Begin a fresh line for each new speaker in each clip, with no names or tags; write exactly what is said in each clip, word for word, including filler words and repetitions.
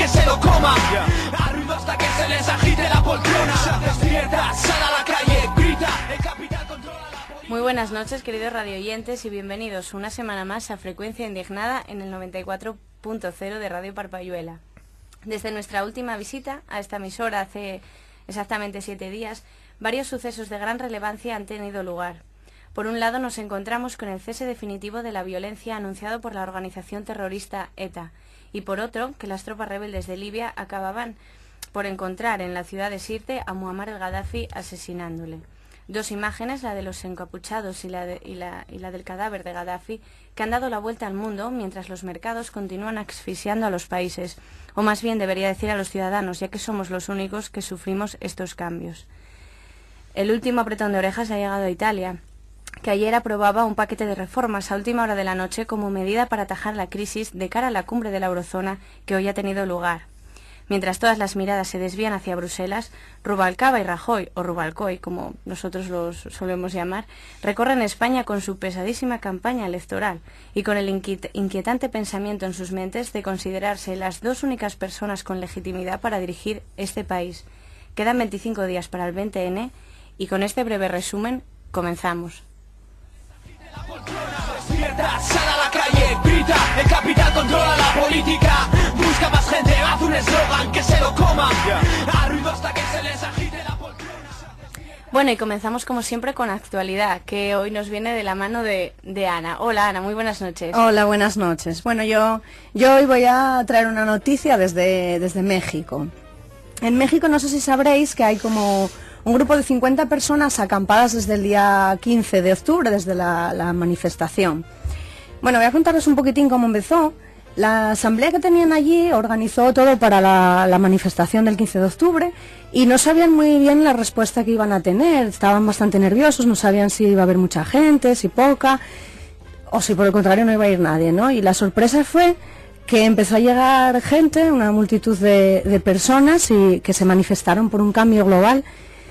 se lo coma. A ruido hasta que se les agite la poltrona. Despierta, sal a la calle, grita. El capital controla la política.
Muy buenas noches, queridos radioyentes, y bienvenidos una semana más a Frecuencia Indignada en el noventa y cuatro punto cero de Radio Parpayuela. Desde nuestra última visita a esta emisora hace exactamente siete días, varios sucesos de gran relevancia han tenido lugar. Por un lado, nos encontramos con el cese definitivo de la violencia anunciado por la organización terrorista ETA, y por otro, que las tropas rebeldes de Libia acababan por encontrar en la ciudad de Sirte a Muammar el-Gaddafi asesinándole. Dos imágenes, la de los encapuchados y la, de, y, la, y la del cadáver de Gaddafi, que han dado la vuelta al mundo mientras los mercados continúan asfixiando a los países, o más bien debería decir a los ciudadanos, ya que somos los únicos que sufrimos estos cambios. El último apretón de orejas ha llegado a Italia, que ayer aprobaba un paquete de reformas a última hora de la noche como medida para atajar la crisis de cara a la cumbre de la eurozona que hoy ha tenido lugar. Mientras todas las miradas se desvían hacia Bruselas, Rubalcaba y Rajoy, o Rubalcoy, como nosotros los solemos llamar, recorren España con su pesadísima campaña electoral y con el inquietante pensamiento en sus mentes de considerarse las dos únicas personas con legitimidad para dirigir este país. Quedan veinticinco días para el veinte ene y con este breve resumen comenzamos.
Despierta, sal a la calle, grita, el capital controla la política. Busca más gente, haz un eslogan que se lo coma. A ruido hasta que se les agite la poltrona.
Bueno, y comenzamos como siempre con actualidad, que hoy nos viene de la mano de, de Ana. Hola Ana, muy buenas noches.
Hola, buenas noches. Bueno, yo, yo hoy voy a traer una noticia desde, desde México. En México no sé si sabréis que hay como un grupo de cincuenta personas acampadas desde el día quince de octubre, desde la, la manifestación. Bueno, voy a contaros un poquitín cómo empezó. La asamblea que tenían allí organizó todo para la, la manifestación del quince de octubre y no sabían muy bien la respuesta que iban a tener. Estaban bastante nerviosos, no sabían si iba a haber mucha gente, si poca, o si por el contrario no iba a ir nadie, ¿no? Y la sorpresa fue que empezó a llegar gente, una multitud de, de personas y que se manifestaron por un cambio global.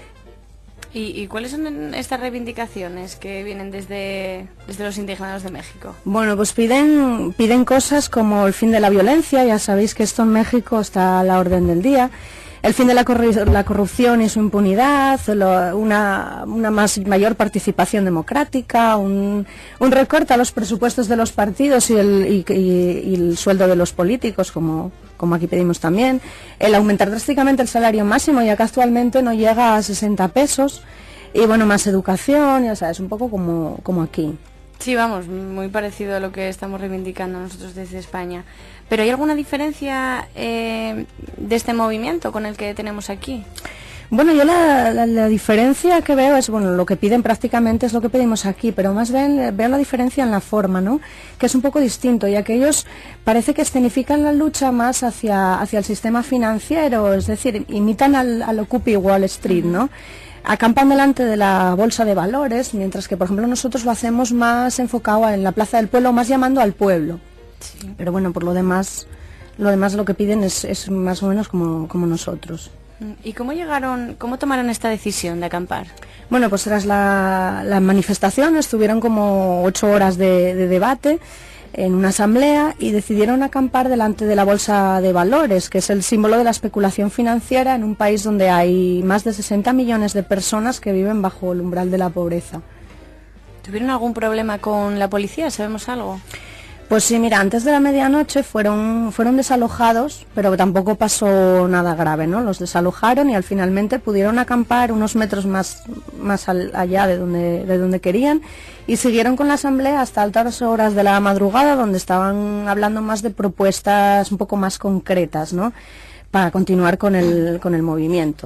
¿Y, ¿Y cuáles son estas reivindicaciones que vienen desde, desde los indignados de México?
Bueno, pues piden, piden cosas como el fin de la violencia, ya sabéis que esto en México está a la orden del día, el fin de la, corru la corrupción y su impunidad, lo, una, una más mayor participación democrática, un, un recorte a los presupuestos de los partidos y el, y, y, y el sueldo de los políticos, como, como aquí pedimos también, el aumentar drásticamente el salario máximo, ya que actualmente no llega a sesenta pesos, y bueno, más educación, ya sabes, un poco como, como aquí.
Sí, vamos, muy parecido a lo que estamos reivindicando nosotros desde España. ¿Pero hay alguna diferencia eh, de este movimiento con el que tenemos aquí?
Bueno, yo la, la, la diferencia que veo es, bueno, lo que piden prácticamente es lo que pedimos aquí, pero más bien veo la diferencia en la forma, ¿no? Que es un poco distinto, ya que ellos parece que escenifican la lucha más hacia, hacia el sistema financiero, es decir, imitan al, al Occupy Wall Street, ¿no? Acampan delante de la bolsa de valores, mientras que, por ejemplo, nosotros lo hacemos más enfocado en la Plaza del Pueblo, más llamando al pueblo. Sí. Pero bueno, por lo demás, lo demás lo que piden es, es más o menos como, como nosotros.
¿Y cómo llegaron, cómo tomaron esta decisión de acampar?
Bueno, pues tras la, la manifestación estuvieron como ocho horas de, de debate en una asamblea y decidieron acampar delante de la bolsa de valores, que es el símbolo de la especulación financiera en un país donde hay más de sesenta millones de personas que viven bajo el umbral de la pobreza.
¿Tuvieron algún problema con la policía? ¿Sabemos algo?
Pues sí, mira, antes de la medianoche fueron, fueron desalojados, pero tampoco pasó nada grave, ¿no? Los desalojaron y al finalmente pudieron acampar unos metros más, más al, allá de donde, de donde querían y siguieron con la asamblea hasta altas horas de la madrugada, donde estaban hablando más de propuestas un poco más concretas, ¿no? Para continuar con el, con el movimiento.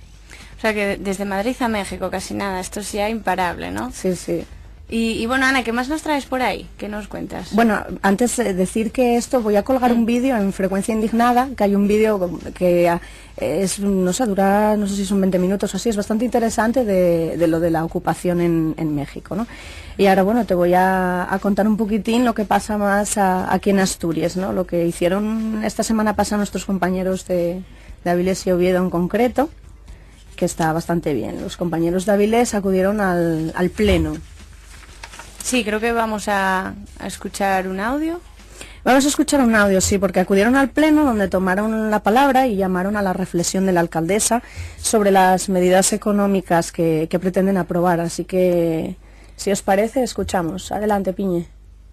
O sea que desde Madrid a México casi nada, esto es ya imparable, ¿no?
Sí, sí.
Y, y bueno, Ana, ¿qué más nos traes por ahí? ¿Qué nos cuentas?
Bueno, antes de decir que esto, voy a colgar un vídeo en Frecuencia Indignada, que hay un vídeo que es, no sé, dura, no sé si son veinte minutos o así, es bastante interesante de, de lo de la ocupación en, en México, ¿no? Y ahora, bueno, te voy a, a contar un poquitín lo que pasa más a, aquí en Asturias, ¿no? Lo que hicieron esta semana pasada nuestros compañeros de, de Avilés y Oviedo en concreto, que está bastante bien. Los compañeros de Avilés acudieron al, al pleno.
Sí, creo que vamos a, a escuchar un audio.
Vamos a escuchar un audio, sí, porque acudieron al pleno donde tomaron la palabra y llamaron a la reflexión de la alcaldesa sobre las medidas económicas que, que pretenden aprobar. Así que, si os parece, escuchamos. Adelante, Piñe.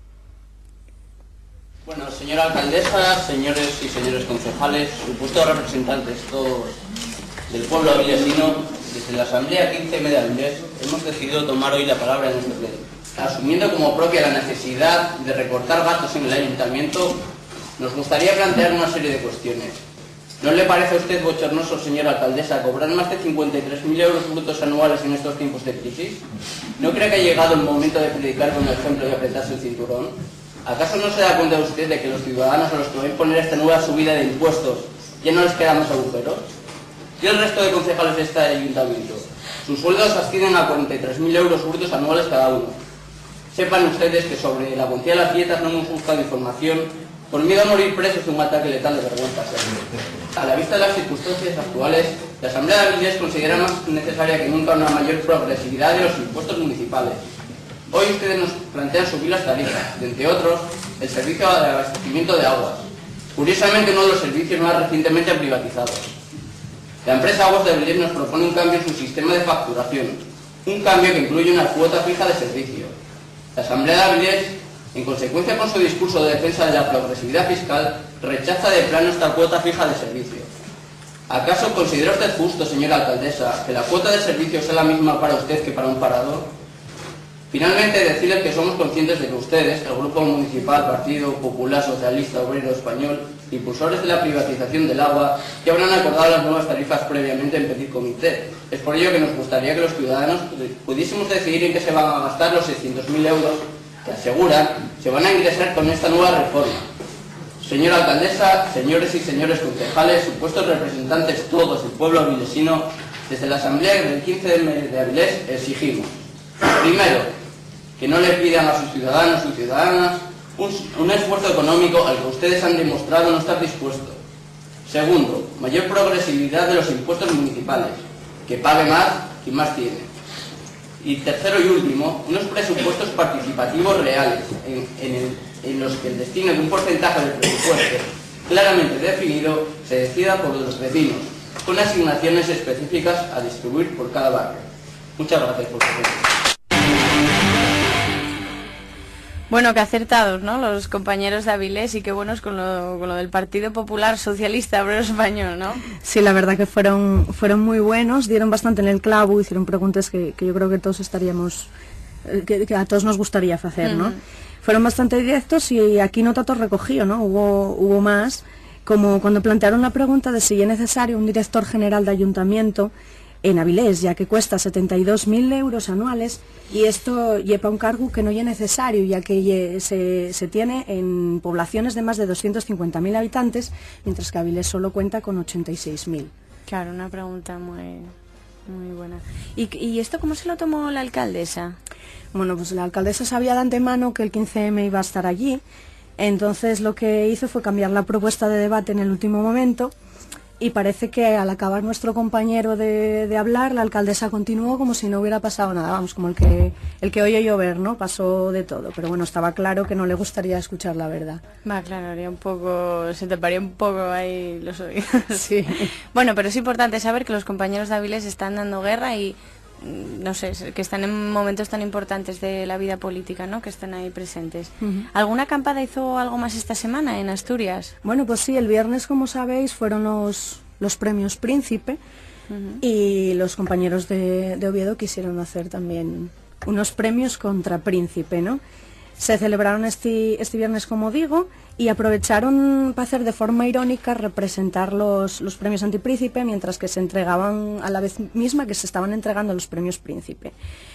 Bueno, señora alcaldesa, señores y señores concejales, supuestos representantes todos del pueblo avilesino, desde la Asamblea quince eme de Avilés hemos decidido tomar hoy la palabra en este pleno. Asumiendo como propia la necesidad de recortar gastos en el ayuntamiento, nos gustaría plantear una serie de cuestiones. ¿No le parece a usted bochornoso, señora alcaldesa, cobrar más de cincuenta y tres mil euros brutos anuales en estos tiempos de crisis? ¿No cree que ha llegado el momento de predicar con el ejemplo y apretarse el cinturón? ¿Acaso no se da cuenta usted de que los ciudadanos a los que va a imponer esta nueva subida de impuestos ya no les quedan más agujeros? ¿Y el resto de concejales de este ayuntamiento? Sus sueldos ascienden a cuarenta y tres mil euros brutos anuales cada uno. Sepan ustedes que sobre la cuantía de las dietas no hemos buscado información por miedo a morir presos de un ataque letal de vergüenza. A la vista de las circunstancias actuales, la Asamblea de Avilés considera más necesaria que nunca una mayor progresividad de los impuestos municipales. Hoy ustedes nos plantean subir las tarifas, de entre otros, el servicio de abastecimiento de aguas. Curiosamente, uno de los servicios más recientemente privatizados. La empresa Aguas de Avilés nos propone un cambio en su sistema de facturación, un cambio que incluye una cuota fija de servicio. La Asamblea de Avilés, en consecuencia con su discurso de defensa de la progresividad fiscal, rechaza de plano esta cuota fija de servicio. ¿Acaso considera usted justo, señora alcaldesa, que la cuota de servicio sea la misma para usted que para un parador? Finalmente, decirles que somos conscientes de que ustedes, el Grupo Municipal Partido Popular Socialista Obrero Español, impulsores de la privatización del agua, ya habrán acordado las nuevas tarifas previamente en petit comité. Es por ello que nos gustaría que los ciudadanos pudiésemos decidir en qué se van a gastar los seiscientos mil euros que aseguran se van a ingresar con esta nueva reforma. Señora alcaldesa, señores y señores concejales, supuestos representantes todos del pueblo avilesino, desde la Asamblea del quince eme de Avilés exigimos, primero, que no le pidan a sus ciudadanos y ciudadanas un, un esfuerzo económico al que ustedes han demostrado no estar dispuestos. Segundo, mayor progresividad de los impuestos municipales, que pague más quien más tiene. Y tercero y último, unos presupuestos participativos reales, en, en, el, en los que el destino de un porcentaje del presupuesto claramente definido se decida por los vecinos, con asignaciones específicas a distribuir por cada barrio. Muchas gracias por su atención.
Bueno, que acertados, ¿no? Los compañeros de Avilés, y qué buenos con lo, con lo del Partido Popular Socialista Obrero Español, ¿no?
Sí, la verdad que fueron fueron muy buenos, dieron bastante en el clavo, hicieron preguntas que, que yo creo que todos estaríamos, que, que a todos nos gustaría hacer, ¿no? Uh-huh. Fueron bastante directos y aquí no tanto recogido, ¿no? Hubo, hubo más, como cuando plantearon la pregunta de si es necesario un director general de ayuntamiento en Avilés, ya que cuesta setenta y dos mil euros anuales, y esto lleva un cargo que no es necesario, ya que se, se tiene en poblaciones de más de doscientos cincuenta mil habitantes, mientras que Avilés solo cuenta con ochenta y seis mil.
Claro, una pregunta muy, muy buena. ¿Y, ¿Y esto cómo se lo tomó la alcaldesa?
Bueno, pues la alcaldesa sabía de antemano que el quince eme iba a estar allí, entonces lo que hizo fue cambiar la propuesta de debate en el último momento. Y parece que al acabar nuestro compañero de, de hablar, la alcaldesa continuó como si no hubiera pasado nada, vamos, como el que el que oye llover, ¿no? Pasó de todo, pero bueno, estaba claro que no le gustaría escuchar la verdad.
Va, claro, haría un poco, se taparía un poco ahí los oídos.
Sí.
Bueno, pero es importante saber que los compañeros de Avilés están dando guerra y, no sé, que están en momentos tan importantes de la vida política, ¿no? Que están ahí presentes. Uh-huh. ¿Alguna acampada hizo algo más esta semana en Asturias?
Bueno, pues sí, el viernes, como sabéis, fueron los, los premios Príncipe, uh-huh, y los compañeros de, de Oviedo quisieron hacer también unos premios contra Príncipe, ¿no? Se celebraron este, este viernes, como digo, y aprovecharon para hacer de forma irónica representar los, los premios Antipríncipe, mientras que se entregaban a la vez misma que se estaban entregando los premios Príncipe.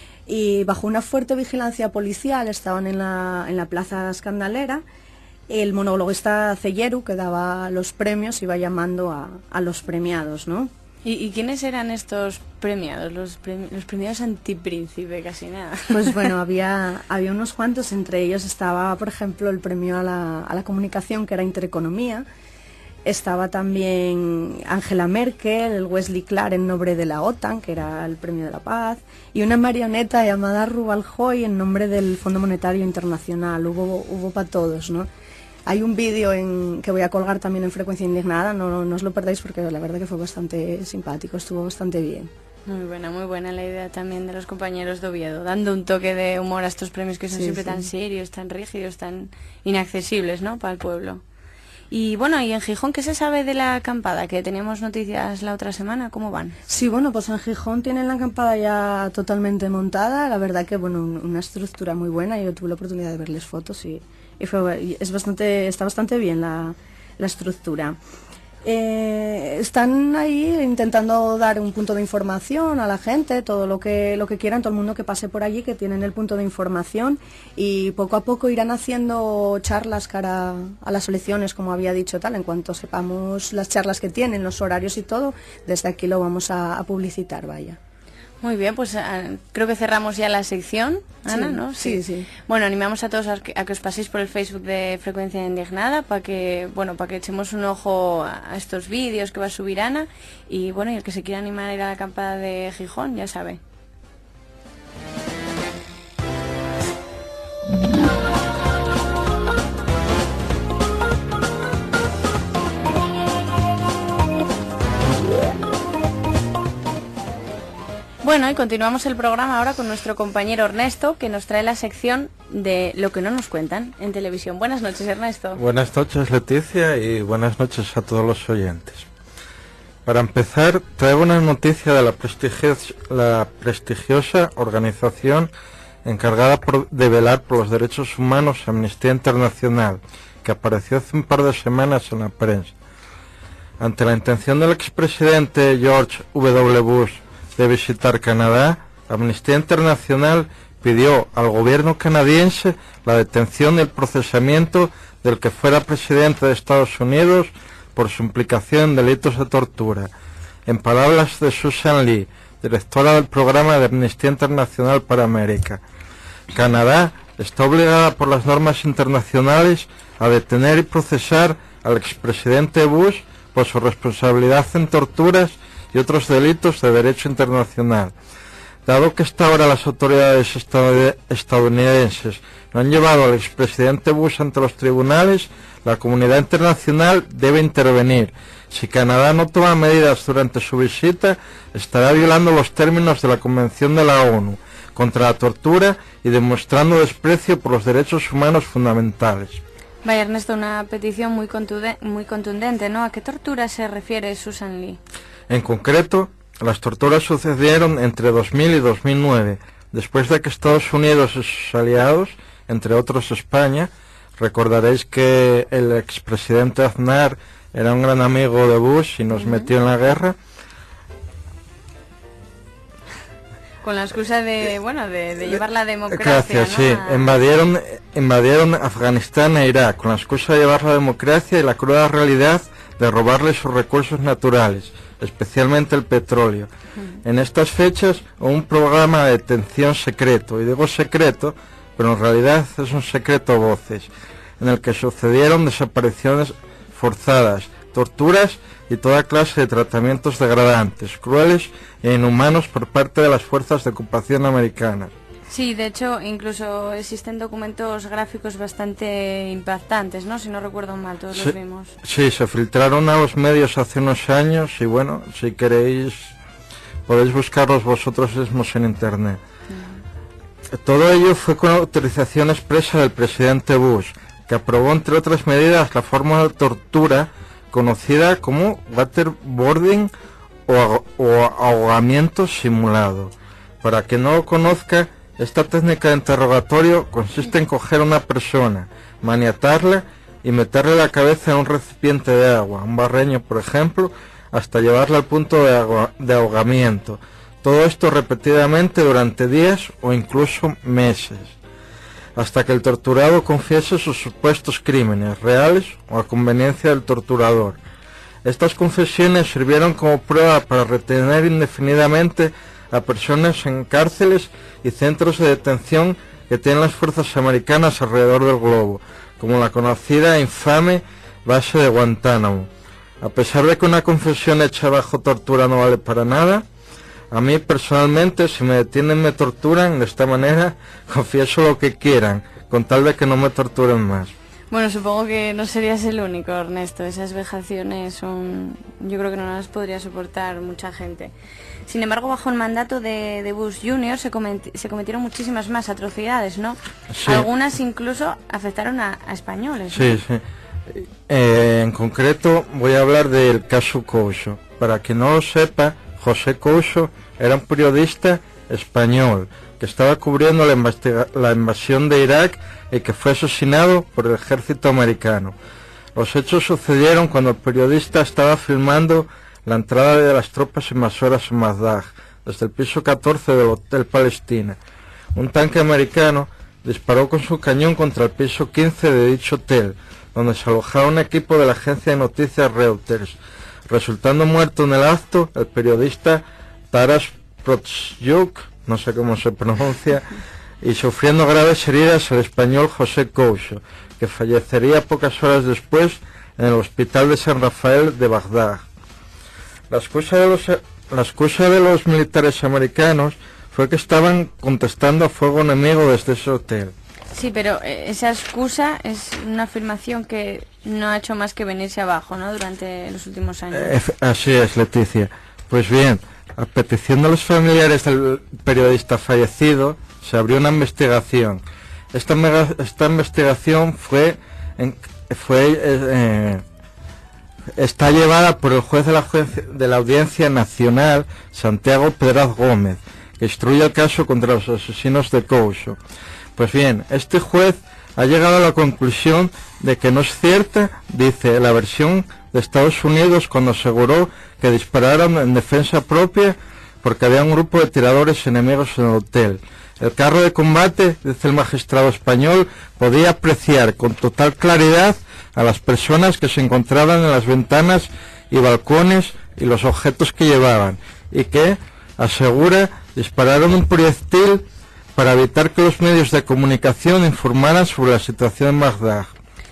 Y bajo una fuerte vigilancia policial estaban en la, en la Plaza Escandalera. El monologuista Celleru, que daba los premios, iba llamando a, a los premiados, ¿no?
¿Y, ¿Y quiénes eran estos premiados, los, premi los premiados Antipríncipe? Casi nada.
Pues bueno, había, había unos cuantos, entre ellos estaba, por ejemplo, el premio a la, a la comunicación, que era Intereconomía. Estaba también Angela Merkel, el Wesley Clark en nombre de la OTAN, que era el premio de la paz, y una marioneta llamada Rubaljoy en nombre del Fondo Monetario Internacional. Hubo, hubo para todos, ¿no? Hay un vídeo en que voy a colgar también en Frecuencia Indignada, no, no os lo perdáis porque la verdad que fue bastante simpático, estuvo bastante bien.
Muy buena, muy buena la idea también de los compañeros de Oviedo, dando un toque de humor a estos premios que son
Sí,
siempre
sí.
tan serios, tan rígidos, tan inaccesibles, ¿no?, para el pueblo. Y bueno, ¿y en Gijón qué se sabe de la acampada? Que teníamos noticias la otra semana, ¿cómo van?
Sí, bueno, pues en Gijón tienen la acampada ya totalmente montada, la verdad que, bueno, un- una estructura muy buena, yo tuve la oportunidad de verles fotos y, y fue, y es bastante, está bastante bien la, la estructura. Eh, están ahí intentando dar un punto de información a la gente, todo lo que lo que quieran, todo el mundo que pase por allí, que tienen el punto de información, y poco a poco irán haciendo charlas cara a las elecciones, como había dicho tal. En cuanto sepamos las charlas que tienen, los horarios y todo, desde aquí lo vamos a, a publicitar, vaya.
Muy bien, pues ah, creo que cerramos ya la sección, Ana,
Sí,
¿no?
sí, sí.
Bueno, animamos a todos a que, a que os paséis por el Facebook de Frecuencia Indignada para que, bueno, para que echemos un ojo a a estos vídeos que va a subir Ana, y bueno, y el que se quiera animar a ir a la acampada de Gijón, ya sabe. Bueno, y continuamos el programa ahora con nuestro compañero Ernesto, que nos trae la sección de Lo que no nos cuentan en televisión. Buenas noches, Ernesto.
Buenas noches, Leticia, y buenas noches a todos los oyentes. Para empezar, traigo una noticia de la, prestigios- la prestigiosa organización encargada por, de velar por los derechos humanos, Amnistía Internacional, que apareció hace un par de semanas en la prensa. Ante la intención del expresidente George W. Bush de visitar Canadá, Amnistía Internacional pidió al gobierno canadiense la detención y el procesamiento del que fuera presidente de Estados Unidos por su implicación en delitos de tortura. En palabras de Susan Lee, directora del programa de Amnistía Internacional para América, Canadá está obligada por las normas internacionales a detener y procesar al expresidente Bush por su responsabilidad en torturas y otros delitos de derecho internacional. Dado que hasta ahora las autoridades estadounid- estadounidenses no han llevado al expresidente Bush ante los tribunales, la comunidad internacional debe intervenir. Si Canadá no toma medidas durante su visita, estará violando los términos de la Convención de la ONU contra la tortura y demostrando desprecio por los derechos humanos fundamentales.
Vaya, Ernesto, una petición muy, contude- muy contundente, ¿no? ¿A qué tortura se refiere Susan Lee?
En concreto, las torturas sucedieron entre dos mil y dos mil nueve, después de que Estados Unidos y sus aliados, entre otros España, recordaréis que el expresidente Aznar era un gran amigo de Bush y nos uh-huh. metió en la guerra.
Con la excusa de, bueno, de, de llevar la democracia,
Gracias,
¿no?
sí.
A...
Invadieron, invadieron Afganistán e Irak con la excusa de llevar la democracia y la cruda realidad de robarle sus recursos naturales, especialmente el petróleo. Uh-huh. En estas fechas, un programa de detención secreto, y digo secreto, pero en realidad es un secreto a voces, en el que sucedieron desapariciones forzadas, torturas y toda clase de tratamientos degradantes, crueles e inhumanos por parte de las fuerzas de ocupación americanas.
Sí, de hecho, incluso existen documentos gráficos bastante impactantes, ¿no? Si no recuerdo mal, todos
sí,
los vimos.
Sí, se filtraron a los medios hace unos años y bueno, si queréis podéis buscarlos vosotros mismos en internet. Uh-huh. Todo ello fue con autorización expresa del presidente Bush, que aprobó entre otras medidas la forma de tortura conocida como waterboarding o, o ahogamiento simulado. Para quien no lo conozca, esta técnica de interrogatorio consiste en coger a una persona, maniatarla y meterle la cabeza en un recipiente de agua, un barreño por ejemplo, hasta llevarla al punto de, agua, de ahogamiento. Todo esto repetidamente durante días o incluso meses, hasta que el torturado confiese sus supuestos crímenes, reales o a conveniencia del torturador. Estas confesiones sirvieron como prueba para retener indefinidamente a personas en cárceles y centros de detención que tienen las fuerzas americanas alrededor del globo, como la conocida e infame base de Guantánamo. A pesar de que una confesión hecha bajo tortura no vale para nada, a mí personalmente, si me detienen me torturan de esta manera, confieso lo que quieran, con tal de que no me torturen más.
Bueno, supongo que no serías el único, Ernesto. Esas vejaciones son... yo creo que no las podría soportar mucha gente. Sin embargo, bajo el mandato de, de Bush junior se, se cometieron muchísimas más atrocidades, ¿no? Sí. Algunas incluso afectaron a, a españoles, ¿no?
Sí, sí. Eh, en concreto voy a hablar del caso Couso. Para quien no lo sepa, José Couso era un periodista español que estaba cubriendo la, la invasión de Irak y que fue asesinado por el ejército americano. Los hechos sucedieron cuando el periodista estaba filmando la entrada de las tropas invasoras en Bagdad, desde el piso catorce del Hotel Palestina. Un tanque americano disparó con su cañón contra el piso quince de dicho hotel, donde se alojaba un equipo de la agencia de noticias Reuters, resultando muerto en el acto el periodista Taras Protsyuk, no sé cómo se pronuncia, y sufriendo graves heridas el español José Couso, que fallecería pocas horas después en el hospital de San Rafael de Bagdad. La excusa de los, la excusa de los militares americanos fue que estaban contestando a fuego enemigo desde ese hotel.
Sí, pero esa excusa es una afirmación que no ha hecho más que venirse abajo, ¿no?, durante los últimos años. Eh,
así es, Leticia. Pues bien, a petición de los familiares del periodista fallecido, se abrió una investigación. Esta, mega, esta investigación fue, en, fue eh, eh, está llevada por el juez de la, de la Audiencia Nacional, Santiago Pedraz Gómez, que instruye el caso contra los asesinos de Couso. Pues bien, este juez ha llegado a la conclusión de que no es cierta, dice, la versión de Estados Unidos cuando aseguró que dispararon en defensa propia porque había un grupo de tiradores enemigos en el hotel. El carro de combate, dice el magistrado español, podía apreciar con total claridad a las personas que se encontraban en las ventanas y balcones y los objetos que llevaban, y que, asegura, dispararon un proyectil para evitar que los medios de comunicación informaran sobre la situación en Bagdad.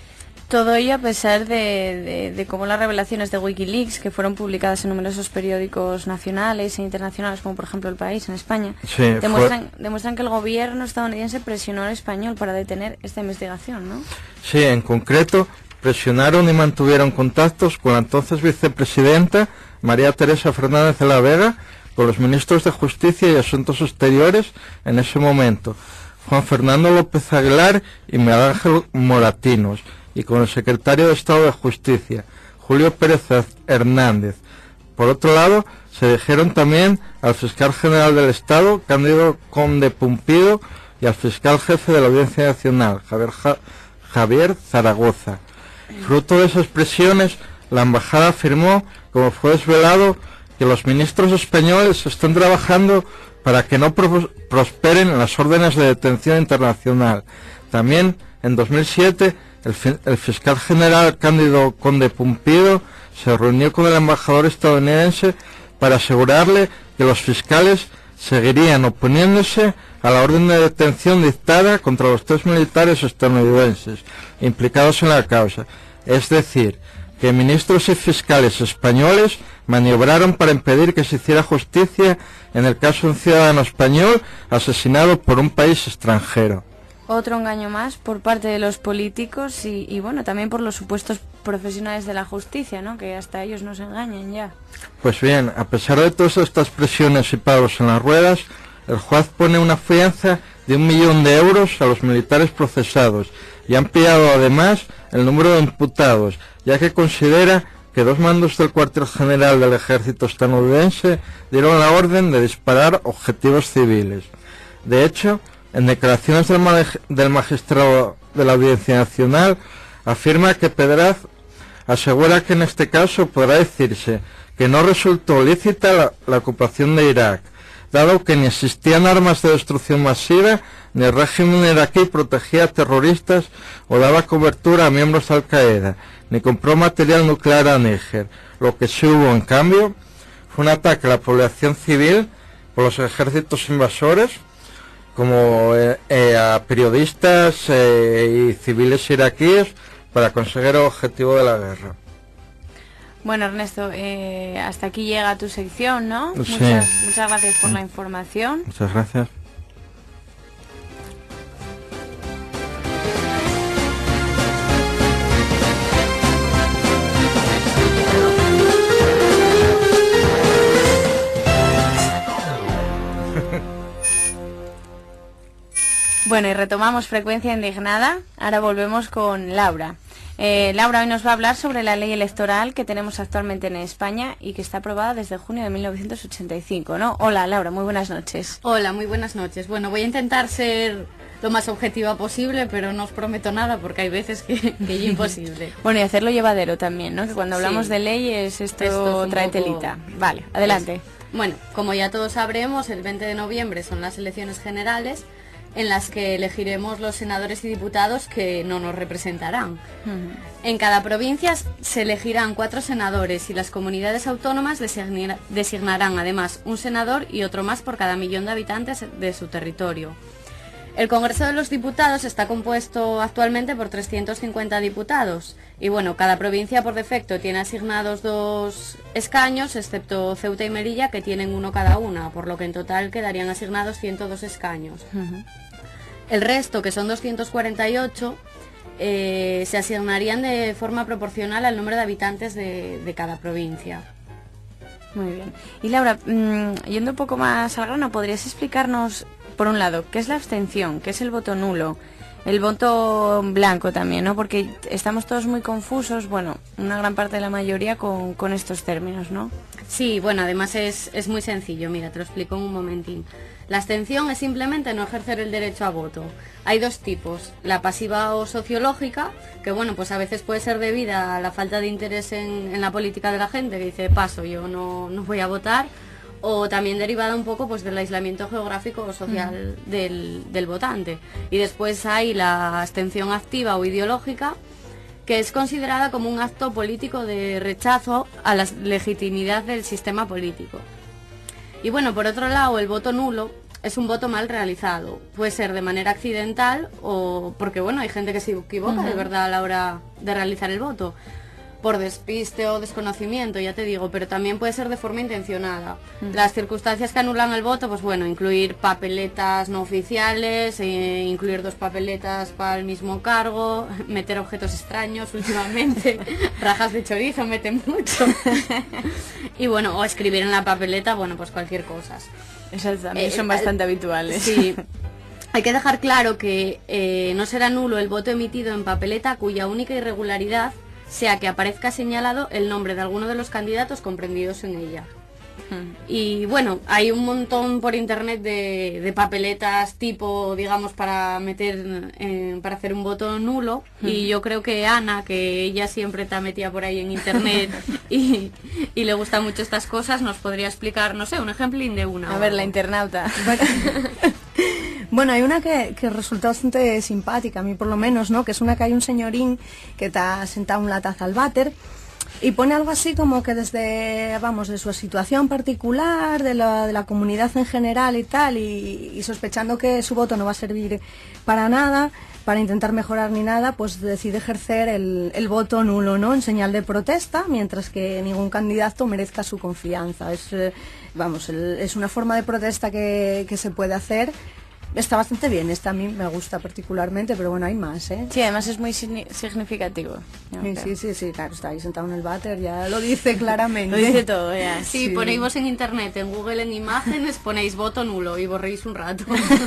Todo ello a pesar de, de, de cómo las revelaciones de Wikileaks, que fueron publicadas en numerosos periódicos nacionales e internacionales, como por ejemplo El País en España,
sí,
demuestran, fue... demuestran que el gobierno estadounidense presionó al español para detener esta investigación, ¿no?
Sí, en concreto, presionaron y mantuvieron contactos con la entonces vicepresidenta María Teresa Fernández de la Vega, con los ministros de Justicia y Asuntos Exteriores en ese momento, Juan Fernando López Aguilar y Miguel Ángel Moratinos, y con el secretario de Estado de Justicia, Julio Pérez Hernández. Por otro lado, se dijeron también al fiscal general del Estado, Cándido Conde Pumpido, y al fiscal jefe de la Audiencia Nacional, Javier, ja Javier Zaragoza. Fruto de esas presiones, la embajada afirmó, como fue desvelado, que los ministros españoles están trabajando para que no pro prosperen las órdenes de detención internacional. También, en dos mil siete, el, el fiscal general Cándido Conde Pumpido se reunió con el embajador estadounidense para asegurarle que los fiscales seguirían oponiéndose a la orden de detención dictada contra los tres militares estadounidenses implicados en la causa. Es decir, que ministros y fiscales españoles maniobraron para impedir que se hiciera justicia en el caso de un ciudadano español asesinado por un país extranjero.
Otro engaño más por parte de los políticos y, y bueno, también por los supuestos profesionales de la justicia, ¿no?, que hasta ellos nos engañan ya.
Pues bien, a pesar de todas estas presiones y palos en las ruedas, el juez pone una fianza de un millón de euros a los militares procesados y ha ampliado además el número de imputados, ya que considera que dos mandos del cuartel general del ejército estadounidense dieron la orden de disparar objetivos civiles. De hecho, en declaraciones del, del magistrado de la Audiencia Nacional, afirma que Pedraz asegura que en este caso podrá decirse que no resultó lícita la, la ocupación de Irak, dado que ni existían armas de destrucción masiva, ni el régimen iraquí protegía a terroristas o daba cobertura a miembros de Al-Qaeda, ni compró material nuclear a Níger. Lo que sí hubo, en cambio, fue un ataque a la población civil por los ejércitos invasores, como eh, eh, a periodistas eh, y civiles iraquíes, para conseguir el objetivo de la guerra.
Bueno, Ernesto, eh, hasta aquí llega tu sección, ¿no?
Sí.
Muchas, muchas gracias por la información.
Muchas gracias.
Bueno, y retomamos Frecuencia Indignada. Ahora volvemos con Laura. Eh, Laura hoy nos va a hablar sobre la ley electoral que tenemos actualmente en España y que está aprobada desde junio de mil novecientos ochenta y cinco, ¿no? Hola, Laura, muy buenas noches.
Hola, muy buenas noches. Bueno, voy a intentar ser lo más objetiva posible, pero no os prometo nada porque hay veces que, que es imposible.
Bueno, y hacerlo llevadero también, ¿no? Que cuando hablamos
Sí.
de leyes esto,
Esto es un
trae
poco-
telita. Vale, adelante.
Bueno, como ya todos sabremos, el veinte de noviembre son las elecciones generales en las que elegiremos los senadores y diputados que no nos representarán.
Ujú.
En cada provincia se elegirán cuatro senadores y las comunidades autónomas designi- designarán además un senador y otro más por cada millón de habitantes de su territorio. El Congreso de los Diputados está compuesto actualmente por trescientos cincuenta diputados y bueno, cada provincia por defecto tiene asignados dos escaños, excepto Ceuta y Melilla que tienen uno cada una, por lo que en total quedarían asignados ciento dos escaños.
Ujú.
El resto, que son doscientos cuarenta y ocho, eh, se asignarían de forma proporcional al número de habitantes de, de cada provincia.
Muy bien. Y Laura, mmm, yendo un poco más al grano, ¿podrías explicarnos, por un lado, qué es la abstención, qué es el voto nulo, el voto blanco también, ¿no? Porque estamos todos muy confusos, bueno, una gran parte de la mayoría con, con estos términos, ¿no?
Sí, bueno, además es, es muy sencillo, mira, te lo explico en un momentín. La abstención es simplemente no ejercer el derecho a voto. Hay dos tipos, la pasiva o sociológica, que bueno, pues a veces puede ser debida a la falta de interés en, en la política de la gente, que dice, paso, yo no, no voy a votar, o también derivada un poco pues del aislamiento geográfico o social mm. del, del votante. Y después hay la abstención activa o ideológica, que es considerada como un acto político de rechazo a la legitimidad del sistema político. Y bueno, por otro lado, el voto nulo es un voto mal realizado. Puede ser de manera accidental o porque, bueno, hay gente que se equivoca uh-huh. de verdad a la hora de realizar el voto. Por despiste o desconocimiento, ya te digo, pero también puede ser de forma intencionada. Uh-huh. Las circunstancias que anulan el voto, pues bueno, incluir papeletas no oficiales, eh, incluir dos papeletas para el mismo cargo, meter objetos extraños últimamente, rajas de chorizo meten mucho. Y bueno, o escribir en la papeleta, bueno, pues cualquier cosa.
Esas también eh, son bastante eh, habituales.
Sí. Hay que dejar claro que eh, no será nulo el voto emitido en papeleta cuya única irregularidad sea que aparezca señalado el nombre de alguno de los candidatos comprendidos en ella. Hmm. Y bueno, hay un montón por internet de, de papeletas tipo, digamos, para meter, eh, para hacer un voto nulo. Hmm. Y yo creo que Ana, que ella siempre está metida por ahí en internet y, y le gustan mucho estas cosas, nos podría explicar, no sé, un ejemplín de una.
A ver, la internauta.
Bueno, hay una que, que resulta bastante simpática, a mí por lo menos, ¿no? Que es una que hay un señorín que está sentado en la taza al váter y pone algo así como que desde, vamos, de su situación particular, de la, de la comunidad en general y tal, y, y sospechando que su voto no va a servir para nada, para intentar mejorar ni nada, pues decide ejercer el, el voto nulo, ¿no? En señal de protesta, mientras que ningún candidato merezca su confianza. Es, eh, vamos, el, es una forma de protesta que, que se puede hacer. Está bastante bien, esta a mí me gusta particularmente, pero bueno, hay más, ¿eh?
Sí, además es muy significativo.
Sí, sí, sí, sí, claro, está ahí sentado en el váter, ya lo dice claramente.
Lo dice todo, ya.
Sí, sí, ponéis vos en internet, en Google, en imágenes, ponéis voto nulo y borréis un rato.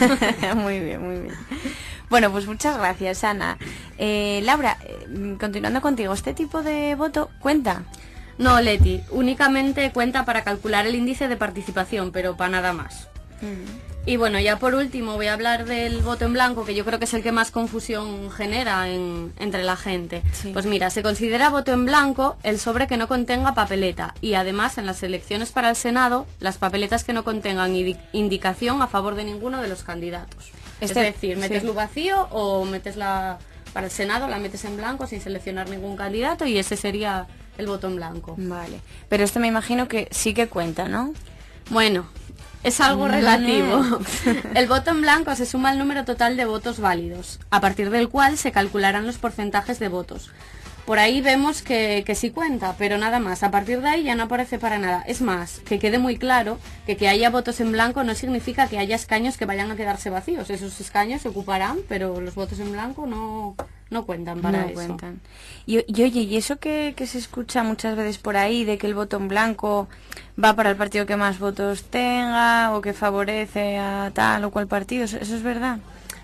Muy bien, muy bien. Bueno, pues muchas gracias, Ana. Eh, Laura, eh, continuando contigo, ¿este tipo de voto cuenta?
No, Leti, únicamente cuenta para calcular el índice de participación, pero para nada más. Mm. Y bueno, ya por último voy a hablar del voto en blanco, que yo creo que es el que más confusión genera en, entre la gente. Sí. Pues mira, se considera voto en blanco el sobre que no contenga papeleta y además en las elecciones para el Senado las papeletas que no contengan indicación a favor de ninguno de los candidatos. Este, es decir, metes sí. lo vacío o metes la para el Senado, la metes en blanco sin seleccionar ningún candidato y ese sería el voto en blanco.
Vale, pero esto me imagino que sí que cuenta, ¿no?
Bueno, es algo relativo. El voto en blanco se suma al número total de votos válidos, a partir del cual se calcularán los porcentajes de votos. Por ahí vemos que, que sí cuenta, pero nada más. A partir de ahí ya no aparece para nada. Es más, que quede muy claro que que haya votos en blanco no significa que haya escaños que vayan a quedarse vacíos. Esos escaños se ocuparán, pero los votos en blanco no, no cuentan para
no
eso.
Cuentan. Y, y oye, ¿y eso que, que se escucha muchas veces por ahí de que el voto en blanco va para el partido que más votos tenga o que favorece a tal o cual partido? ¿Eso es verdad?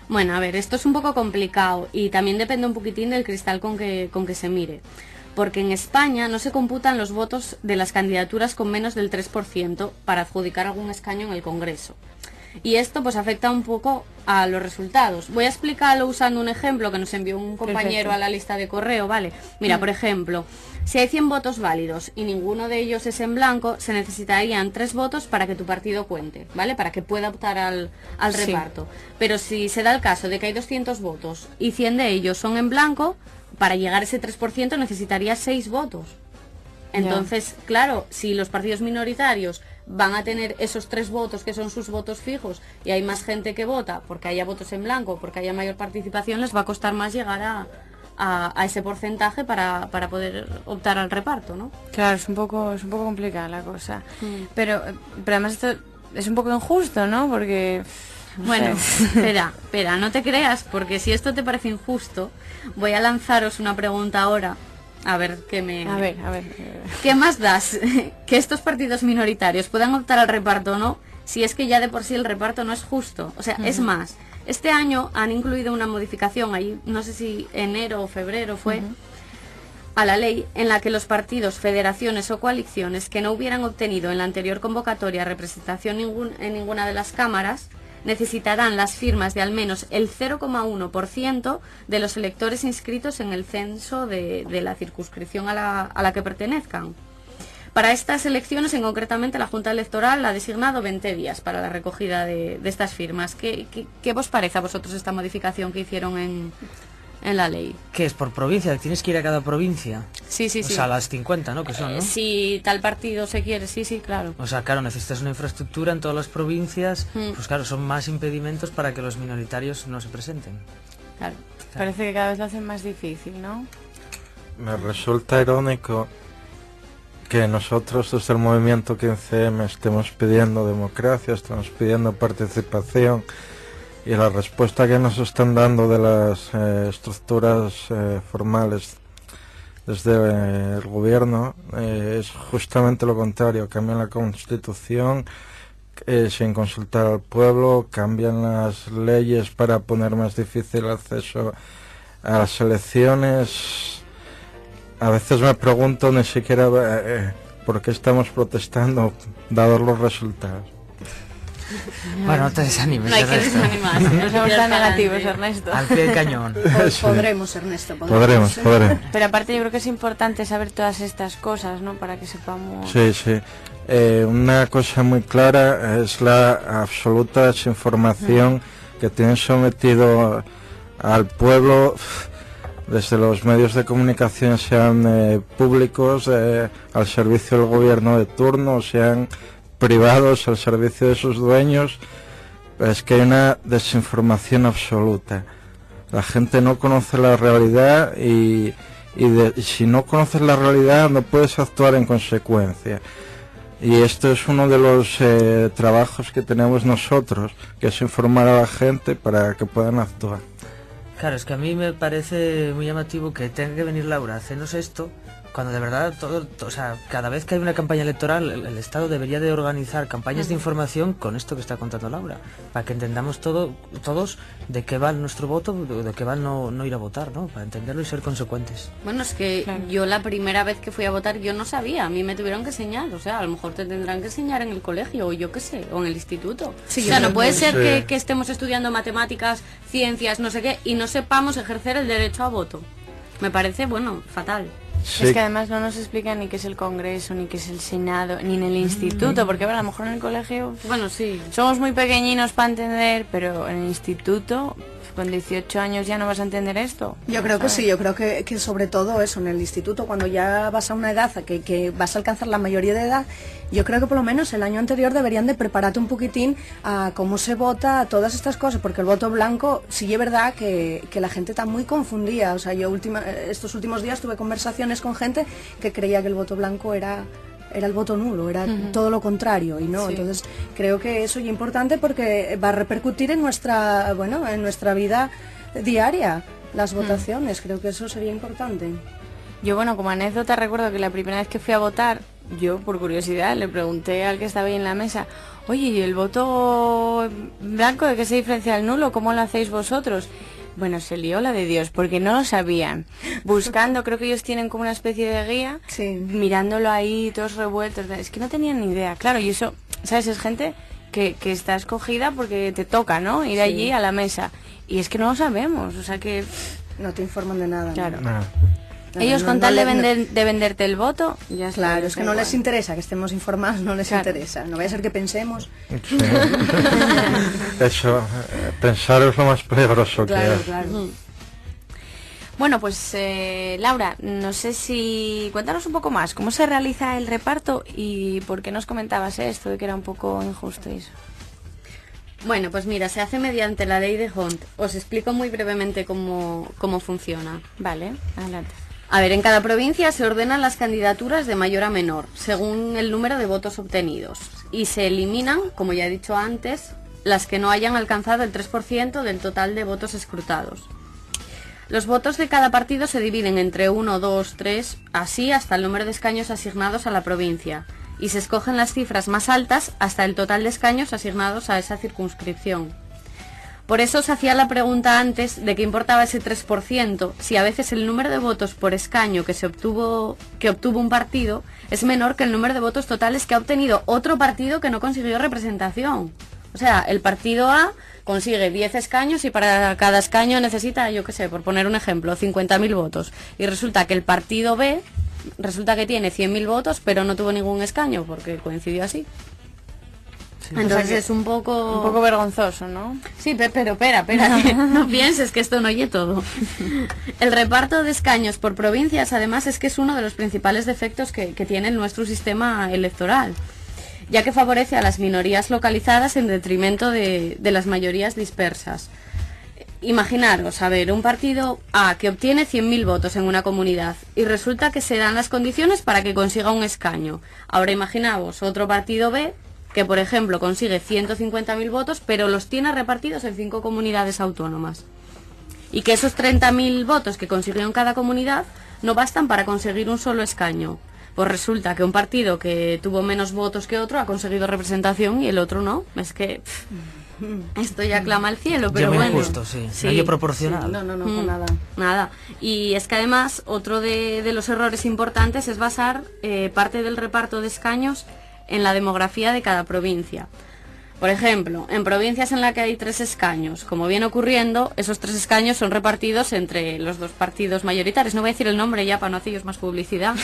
Bueno, a ver, esto es un poco complicado y también depende un poquitín del cristal con que, con que se mire. Porque en España no se computan los votos de las candidaturas con menos del tres por ciento para adjudicar algún escaño en el Congreso. Y esto pues afecta un poco a los resultados. Voy a explicarlo usando un ejemplo que nos envió un compañero Perfecto. a la lista de correo, ¿vale? Mira, mm. por ejemplo, si hay cien votos válidos y ninguno de ellos es en blanco, se necesitarían tres votos para que tu partido cuente, ¿vale? Para que pueda optar al, al sí. reparto. Pero si se da el caso de que hay doscientos votos y cien de ellos son en blanco, para llegar a ese tres por ciento necesitarías seis votos. Entonces, yeah. claro, si los partidos minoritarios van a tener esos tres votos que son sus votos fijos y hay más gente que vota porque haya votos en blanco, porque haya mayor participación, les va a costar más llegar a, a, a ese porcentaje para, para poder optar al reparto, ¿no?
Claro, es un poco, es un poco complicada la cosa. Mm. Pero, pero además esto es un poco injusto, ¿no? Porque... No
bueno,
sé.
espera, espera, no te creas, porque si esto te parece injusto, voy a lanzaros una pregunta ahora. A ver, ¿qué me...
A ver, a ver.
¿Qué más das? Que estos partidos minoritarios puedan optar al reparto o no, si es que ya de por sí el reparto no es justo. O sea, uh-huh. es más, este año han incluido una modificación, ahí no sé si enero o febrero fue, uh-huh. a la ley en la que los partidos, federaciones o coaliciones que no hubieran obtenido en la anterior convocatoria representación ningún, en ninguna de las cámaras, necesitarán las firmas de al menos el cero coma uno por ciento de los electores inscritos en el censo de, de la circunscripción a la, a la que pertenezcan. Para estas elecciones, en concretamente, la Junta Electoral ha designado veinte días para la recogida de, de estas firmas. ¿Qué, qué, ¿Qué os parece a vosotros esta modificación que hicieron en, en la ley?
¿Qué es por provincia? ¿Tienes que ir a cada provincia?
Sí, sí, sí.
O sea, las cincuenta, ¿no? Que son, ¿no?
Eh, si tal partido se quiere, sí, sí, claro.
O sea, claro, necesitas una infraestructura en todas las provincias, mm. pues claro, son más impedimentos para que los minoritarios no se presenten.
Claro, claro. Parece que cada vez lo hacen más difícil, ¿no?
Me resulta irónico que nosotros desde el movimiento quince eme estemos pidiendo democracia, estamos pidiendo participación, y la respuesta que nos están dando de las eh, estructuras eh, formales desde eh, el gobierno eh, es justamente lo contrario. Cambian la Constitución eh, sin consultar al pueblo, cambian las leyes para poner más difícil el acceso a las elecciones. A veces me pregunto ni siquiera eh, por qué estamos protestando dados los resultados.
Bueno, no te desanimes.
No hay que desanimarse, no somos tan negativos, Ernesto.
Al pie del cañón.
Sí. Podremos, Ernesto.
Podremos, podremos.
Pero aparte yo creo que es importante saber todas estas cosas, ¿no? Para que sepamos...
Sí, sí. Eh, una cosa muy clara es la absoluta desinformación mm. que tienen sometido al pueblo desde los medios de comunicación, sean eh, públicos, eh, al servicio del gobierno de turno, sean privados al servicio de sus dueños. Es que hay una desinformación absoluta. La gente no conoce la realidad y, y, de, y si no conoces la realidad no puedes actuar en consecuencia. Y esto es uno de los eh, trabajos que tenemos nosotros, que es informar a la gente para que puedan actuar.
Claro, es que a mí me parece muy llamativo que tenga que venir Laura a hacernos esto, cuando de verdad, todo, o sea, cada vez que hay una campaña electoral, el, el Estado debería de organizar campañas de información con esto que está contando Laura, para que entendamos todo, todos de qué va nuestro voto, de, de qué va no, no ir a votar, ¿no? Para entenderlo y ser consecuentes.
Bueno, es que claro. yo la primera vez que fui a votar yo no sabía, a mí me tuvieron que enseñar, o sea, a lo mejor te tendrán que enseñar en el colegio, o yo qué sé, o en el instituto. Sí, o sea, no puede ser sí. que, que estemos estudiando matemáticas, ciencias, no sé qué, y no sepamos ejercer el derecho a voto. Me parece, bueno, fatal.
Sí. Es que además no nos explican ni qué es el Congreso, ni qué es el Senado, ni en el instituto, porque bueno, a lo mejor en el colegio,
bueno, sí,
somos muy pequeñinos para entender, pero en el instituto, con dieciocho años ya no vas a entender esto.
Yo creo que sí, yo creo que, que sobre todo eso, en el instituto, cuando ya vas a una edad, que, que vas a alcanzar la mayoría de edad, yo creo que por lo menos el año anterior deberían de prepararte un poquitín a cómo se vota, a todas estas cosas, porque el voto blanco, sí es verdad que, que la gente está muy confundida. O sea, yo última, estos últimos días tuve conversaciones con gente que creía que el voto blanco era... era el voto nulo, era uh-huh. todo lo contrario, y no, sí. Entonces creo que eso es importante porque va a repercutir en nuestra, bueno, en nuestra vida diaria, las votaciones, uh-huh. creo que eso sería importante.
Yo, bueno, como anécdota recuerdo que la primera vez que fui a votar, yo por curiosidad le pregunté al que estaba ahí en la mesa, oye, ¿y el voto blanco de qué se diferencia al nulo? ¿Cómo lo hacéis vosotros? Bueno, se lió la de Dios, porque no lo sabían. Buscando, creo que ellos tienen como una especie de guía,
Sí.
mirándolo ahí, todos revueltos. Es que no tenían ni idea. Claro, y eso, ¿sabes? Es gente que, que está escogida porque te toca, ¿no? Ir
Sí.
allí a la mesa. Y es que no lo sabemos, o sea que...
No te informan de nada. ¿no?
Claro.
No.
No,
Ellos
no,
con
no
tal
le-
de, vender, de venderte el voto, ya está.
Claro,
les
es que
da
no
igual.
les interesa que estemos informados, no les
Claro.
interesa. No vaya a ser que pensemos.
Sí. Eso, eh, pensar es lo más peligroso que
Claro,
hay.
claro.
Mm. Bueno, pues eh, Laura, no sé si... Cuéntanos un poco más, ¿cómo se realiza el reparto y por qué nos comentabas esto de que era un poco injusto y eso?
Bueno, pues mira, se hace mediante la ley de Hunt. Os explico muy brevemente cómo, cómo funciona.
Vale, adelante.
A ver, en cada provincia se ordenan las candidaturas de mayor a menor, según el número de votos obtenidos. Y se eliminan, como ya he dicho antes, las que no hayan alcanzado el tres por ciento del total de votos escrutados. Los votos de cada partido se dividen entre uno, dos, tres, así hasta el número de escaños asignados a la provincia. Y se escogen las cifras más altas hasta el total de escaños asignados a esa circunscripción. Por eso se hacía la pregunta antes de qué importaba ese tres por ciento, si a veces el número de votos por escaño que se obtuvo, que obtuvo un partido es menor que el número de votos totales que ha obtenido otro partido que no consiguió representación. O sea, el partido A consigue diez escaños y para cada escaño necesita, yo qué sé, por poner un ejemplo, cincuenta mil votos. Y resulta que el partido B resulta que tiene cien mil votos, pero no tuvo ningún escaño porque coincidió así. Entonces
O sea que
es un poco...
Un poco vergonzoso, ¿no?
Sí, pe- pero espera, espera, que no pienses que esto no oye todo. El reparto de escaños por provincias, además, es que es uno de los principales defectos que, que tiene nuestro sistema electoral, ya que favorece a las minorías localizadas en detrimento de, de las mayorías dispersas. Imaginaros, a ver, un partido A que obtiene cien mil votos en una comunidad y resulta que se dan las condiciones para que consiga un escaño. Ahora imaginaos otro partido B que, por ejemplo, consigue ciento cincuenta mil votos, pero los tiene repartidos en cinco comunidades autónomas. Y que esos treinta mil votos que consiguió en cada comunidad no bastan para conseguir un solo escaño. Pues resulta que un partido que tuvo menos votos que otro ha conseguido representación y el otro no. Es que pff, esto ya clama al cielo, pero
Ya muy
bueno.
injusto, sí. Medio proporcional.
No, no, no,
Mm,
con nada.
Nada. Y es que además otro de, de los errores importantes es basar eh, parte del reparto de escaños en la demografía de cada provincia. Por ejemplo, en provincias en las que hay tres escaños, como viene ocurriendo, esos tres escaños son repartidos entre los dos partidos mayoritarios. No voy a decir el nombre ya para no haceros más publicidad.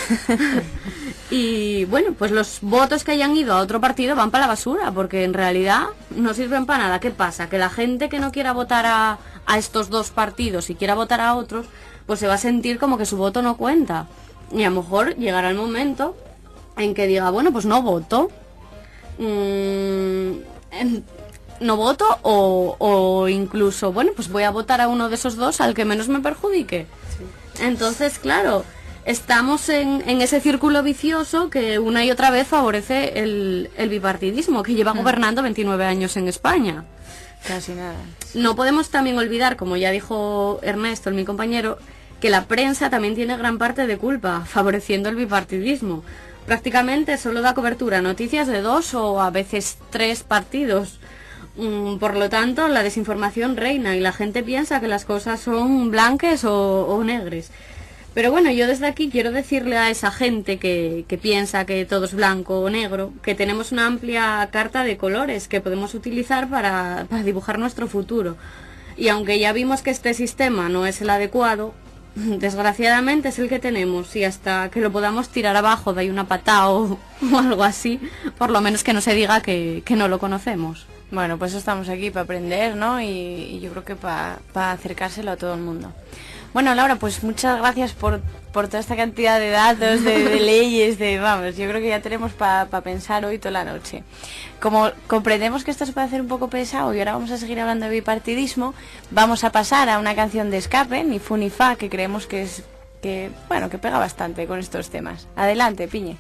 Y bueno, pues los votos que hayan ido a otro partido van para la basura, porque en realidad no sirven para nada. ¿Qué pasa? Que la gente que no quiera votar a, a estos dos partidos y quiera votar a otros, pues se va a sentir como que su voto no cuenta. Y a lo mejor llegará el momento en que diga, bueno, pues no voto. Mm, en- no voto o, o incluso, bueno, pues voy a votar a uno de esos dos al que menos me perjudique. Entonces, claro, estamos en, en ese círculo vicioso que una y otra vez favorece el, el bipartidismo, que lleva gobernando veintinueve años en España.
Casi nada.
No podemos también olvidar, como ya dijo Ernesto, mi compañero, que la prensa también tiene gran parte de culpa, favoreciendo el bipartidismo. Prácticamente solo da cobertura a noticias de dos o a veces tres partidos. Mm, Por lo tanto, la desinformación reina y la gente piensa que las cosas son blanques o, o negres. Pero bueno, yo desde aquí quiero decirle a esa gente que, que piensa que todo es blanco o negro, que tenemos una amplia carta de colores que podemos utilizar para, para dibujar nuestro futuro. Y aunque ya vimos que este sistema no es el adecuado, desgraciadamente es el que tenemos, y hasta que lo podamos tirar abajo de ahí una patada o, o algo así, por lo menos que no se diga que, que no lo conocemos.
Bueno, pues estamos aquí para aprender, ¿no? Y, y yo creo que para acercárselo a todo el mundo. Bueno, Laura, pues muchas gracias por, por toda esta cantidad de datos, de, de leyes, de vamos, yo creo que ya tenemos para pa pensar hoy toda la noche. Como comprendemos que esto se puede hacer un poco pesado y ahora vamos a seguir hablando de bipartidismo, vamos a pasar a una canción de escape, ni fu ni fa, que creemos que es, que bueno, que pega bastante con estos temas. Adelante, Piñe.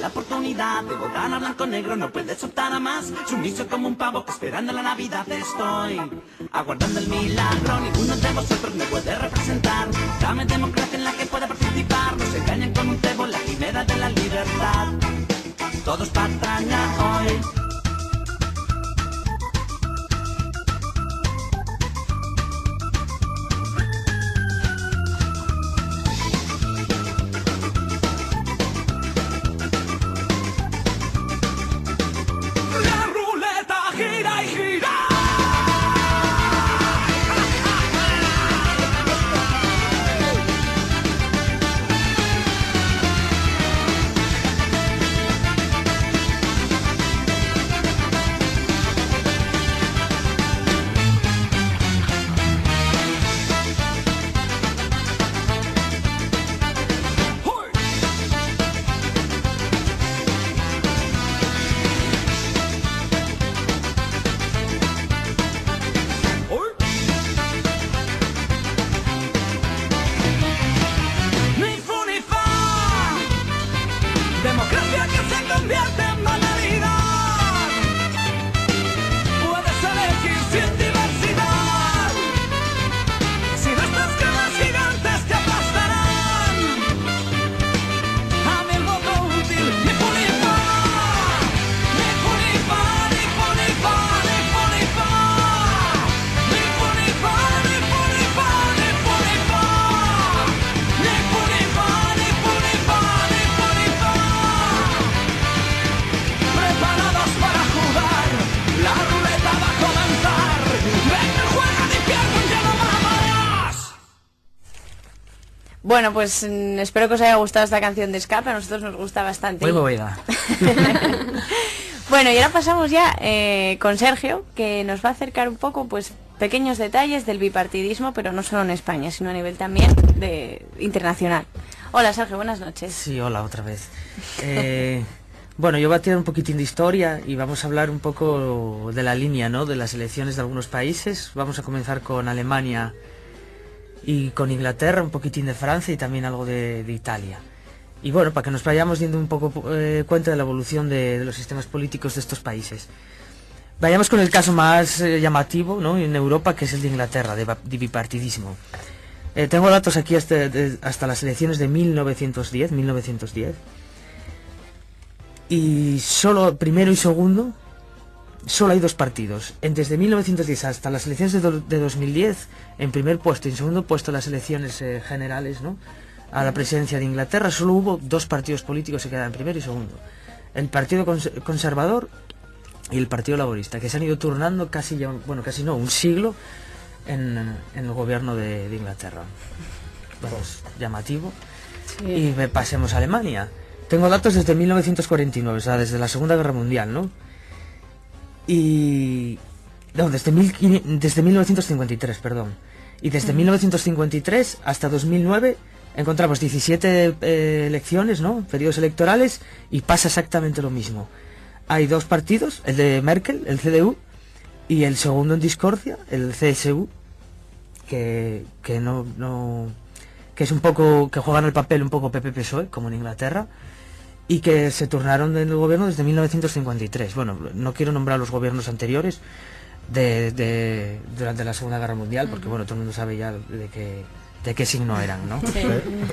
la oportunidad de votar a blanco negro, no puedes optar a más. Sumiso como un pavo, esperando la Navidad estoy, aguardando el milagro. Ninguno de vosotros me puede representar. Dame democracia en la que pueda participar. No se engañen con un cebo, la quimera de la libertad. Todos patraña hoy.
Bueno, pues mm, espero que os haya gustado esta canción de escape, a nosotros nos gusta bastante.
Muy movida.
Bueno, y ahora pasamos ya eh, con Sergio, que nos va a acercar un poco, pues, pequeños detalles del bipartidismo, pero no solo en España, sino a nivel también de internacional. Hola Sergio, buenas noches.
Sí, hola otra vez. Eh, bueno, yo voy a tirar un poquitín de historia y vamos a hablar un poco de la línea, ¿no?, de las elecciones de algunos países. Vamos a comenzar con Alemania y con Inglaterra, un poquitín de Francia y también algo de, de Italia. Y bueno, para que nos vayamos dando un poco eh, cuenta de la evolución de, de los sistemas políticos de estos países. Vayamos con el caso más eh, llamativo, ¿no?, en Europa, que es el de Inglaterra, de, de bipartidismo. Eh, tengo datos aquí hasta, de, hasta las elecciones de mil novecientos diez, y solo primero y segundo, solo hay dos partidos. En, desde mil novecientos diez hasta las elecciones de, do, de dos mil diez, en primer puesto y en segundo puesto las elecciones eh, generales, ¿no?, a la presidencia de Inglaterra, solo hubo dos partidos políticos que quedaban primero y segundo. El Partido Cons Conservador y el Partido Laborista, que se han ido turnando casi, ya, bueno, casi no, un siglo en, en el gobierno de, de Inglaterra. Bueno, es llamativo. Sí. Y pasemos a Alemania. Tengo datos desde mil novecientos cuarenta y nueve, o sea, desde la Segunda Guerra Mundial, ¿no? Y... no, desde, mil, desde mil novecientos cincuenta y tres, perdón. Y desde mm. mil novecientos cincuenta y tres hasta dos mil nueve encontramos diecisiete eh, elecciones, ¿no?, periodos electorales, y pasa exactamente lo mismo. Hay dos partidos, el de Merkel, el C D U, y el segundo en discordia, el C S U, que, que no, no que es un poco, que juegan el papel un poco P P P S O E, como en Inglaterra, y que se turnaron en el gobierno desde mil novecientos cincuenta y tres. Bueno, no quiero nombrar los gobiernos anteriores de, de durante la Segunda Guerra Mundial, porque bueno, todo el mundo sabe ya de qué, de qué signo eran, ¿no? Sí.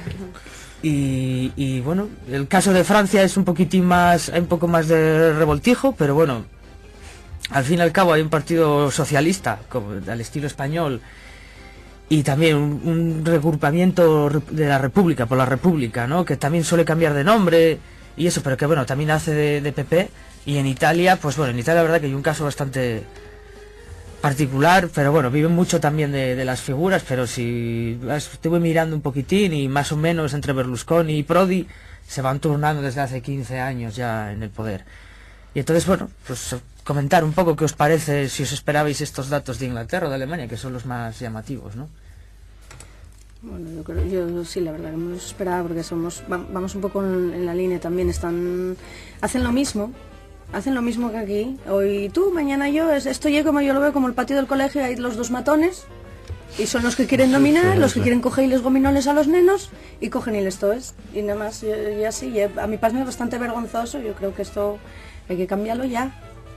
Y, y bueno, el caso de Francia es un poquitín más, hay un poco más de revoltijo, pero bueno, al fin y al cabo hay un partido socialista, como al estilo español, y también un, un regrupamiento de la República, por la República, ¿no?, que también suele cambiar de nombre y eso, pero que bueno, también hace de, de P P. Y en Italia, pues bueno, en Italia la verdad que hay un caso bastante particular, pero bueno, viven mucho también de, de las figuras, pero si estuve mirando un poquitín y más o menos entre Berlusconi y Prodi se van turnando desde hace quince años ya en el poder. Y entonces, bueno, pues comentar un poco qué os parece, si os esperabais estos datos de Inglaterra o de Alemania, que son los más llamativos, ¿no?
Bueno, yo creo, yo sí, la verdad que me los esperaba, porque somos, vamos un poco en, en la línea también, están, hacen lo mismo, hacen lo mismo que aquí, hoy tú, mañana yo, es, esto ya como yo lo veo como el patio del colegio, hay los dos matones, Y son los que quieren dominar, los que quieren coger y les gominoles a los nenos y cogen y les toes. Y nada más, y, y así. Y a mi parece bastante vergonzoso. Yo creo que esto hay que cambiarlo ya.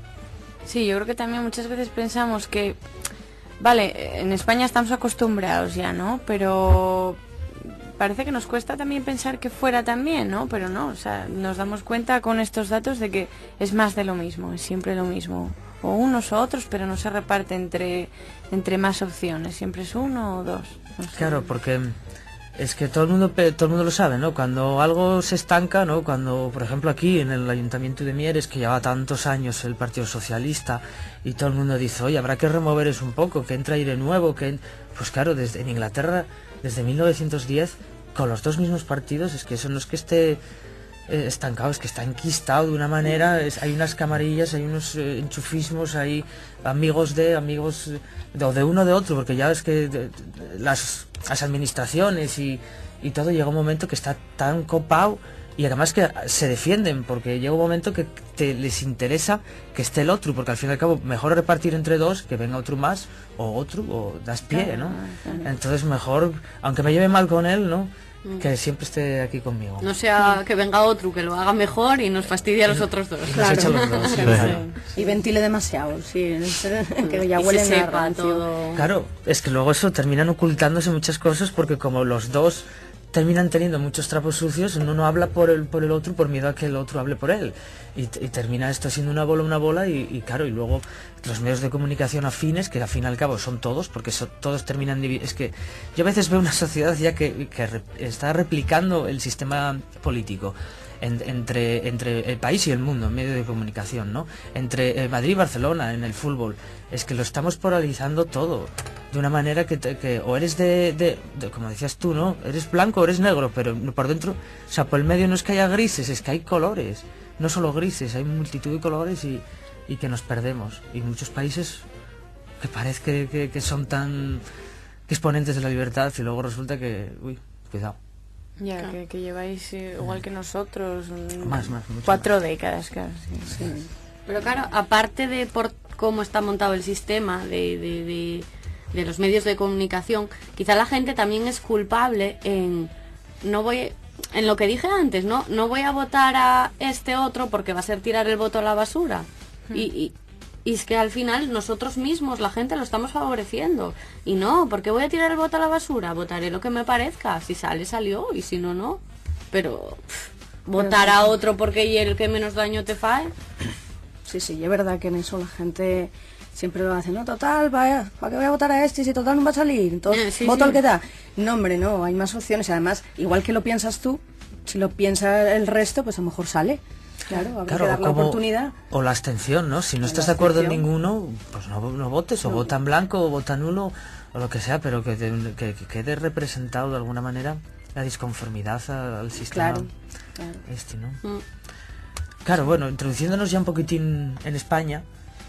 Sí, yo creo que también muchas veces pensamos que, vale, en España estamos acostumbrados ya, ¿no? Pero parece que nos cuesta también pensar que fuera también, ¿no? Pero no, o sea, nos damos cuenta con estos datos de que es más de lo mismo, es siempre lo mismo. O unos o otros, pero no se reparte entre, entre más opciones, siempre es uno o dos. No sé.
Claro, porque es que todo el mundo todo el mundo lo sabe, ¿no? Cuando algo se estanca, ¿no? Cuando, por ejemplo, aquí en el Ayuntamiento de Mieres, que lleva tantos años el Partido Socialista, y todo el mundo dice, oye, habrá que remover eso un poco, que entre aire nuevo, que... Pues claro, desde en Inglaterra, desde mil novecientos diez, con los dos mismos partidos, es que eso no es que esté... Eh, estancado, es que está enquistado de una manera, es, hay unas camarillas, hay unos eh, enchufismos, hay amigos de, amigos de, o de uno de otro, porque ya es que de, de, las, las administraciones y, y todo llega un momento que está tan copado y además que se defienden, porque llega un momento que te, les interesa que esté el otro, porque al fin y al cabo mejor repartir entre dos, que venga otro más, o otro, o das pie, ¿no? Entonces mejor, aunque me lleve mal con él, ¿no? Que siempre esté aquí conmigo.
No sea que venga otro que lo haga mejor y nos fastidie a los otros dos.
Y nos echa los dos, sí, claro.
Y ventile demasiado, sí, que ya
y
huelen
se
a
sepa
rancio.
todo.
Claro, es que luego eso terminan ocultándose muchas cosas porque como los dos terminan teniendo muchos trapos sucios, uno no habla por el por el otro por miedo a que el otro hable por él. Y, y termina esto siendo una bola, una bola y, y claro, y luego los medios de comunicación afines, que al fin y al cabo son todos, porque so, todos terminan divi- es que yo a veces veo una sociedad ya que, que re, está replicando el sistema político en, entre, entre el país y el mundo en medio de comunicación, ¿no? Entre eh, Madrid y Barcelona en el fútbol, es que lo estamos polarizando todo de una manera que, te, que o eres de, de, de, como decías tú, ¿no? Eres blanco o eres negro, pero por dentro, o sea, por el medio no es que haya grises, es que hay colores, no solo grises, hay multitud de colores y, y que nos perdemos. Y muchos países que parece que, que, que son tan que exponentes de la libertad y luego resulta que, uy, cuidado.
Ya, claro. que, que lleváis eh, igual que nosotros, un,
más, más,
cuatro
más.
décadas, claro. Sí, sí.
Pero claro, aparte de por cómo está montado el sistema de... de, de de los medios de comunicación, quizá la gente también es culpable en no voy en lo que dije antes, no no voy a votar a este otro porque va a ser tirar el voto a la basura. Hmm. Y, y, y es que al final nosotros mismos, la gente, lo estamos favoreciendo. Y no, ¿por qué voy a tirar el voto a la basura? Votaré lo que me parezca, si sale, salió, y si no, no. Pero pff, votar a otro porque y el que menos daño te fae.
Sí, sí, es verdad que en eso la gente siempre lo hace, no, total, vaya, ¿para qué voy a votar a este si total no va a salir? Entonces, sí, voto sí. al que da. No, hombre, no, hay más opciones. Además, igual que lo piensas tú, si lo piensa el resto, pues a lo mejor sale. Claro, habrá
claro,
que dar la
como,
oportunidad.
O la abstención, ¿no? Si no o estás de acuerdo en ninguno, pues no, no votes, o no. vota en blanco, o vota nulo, o lo que sea, pero que, de, que, que quede representado de alguna manera la disconformidad al sistema.
Claro, claro.
Este, ¿no? Mm. Claro, bueno, introduciéndonos ya un poquitín en España,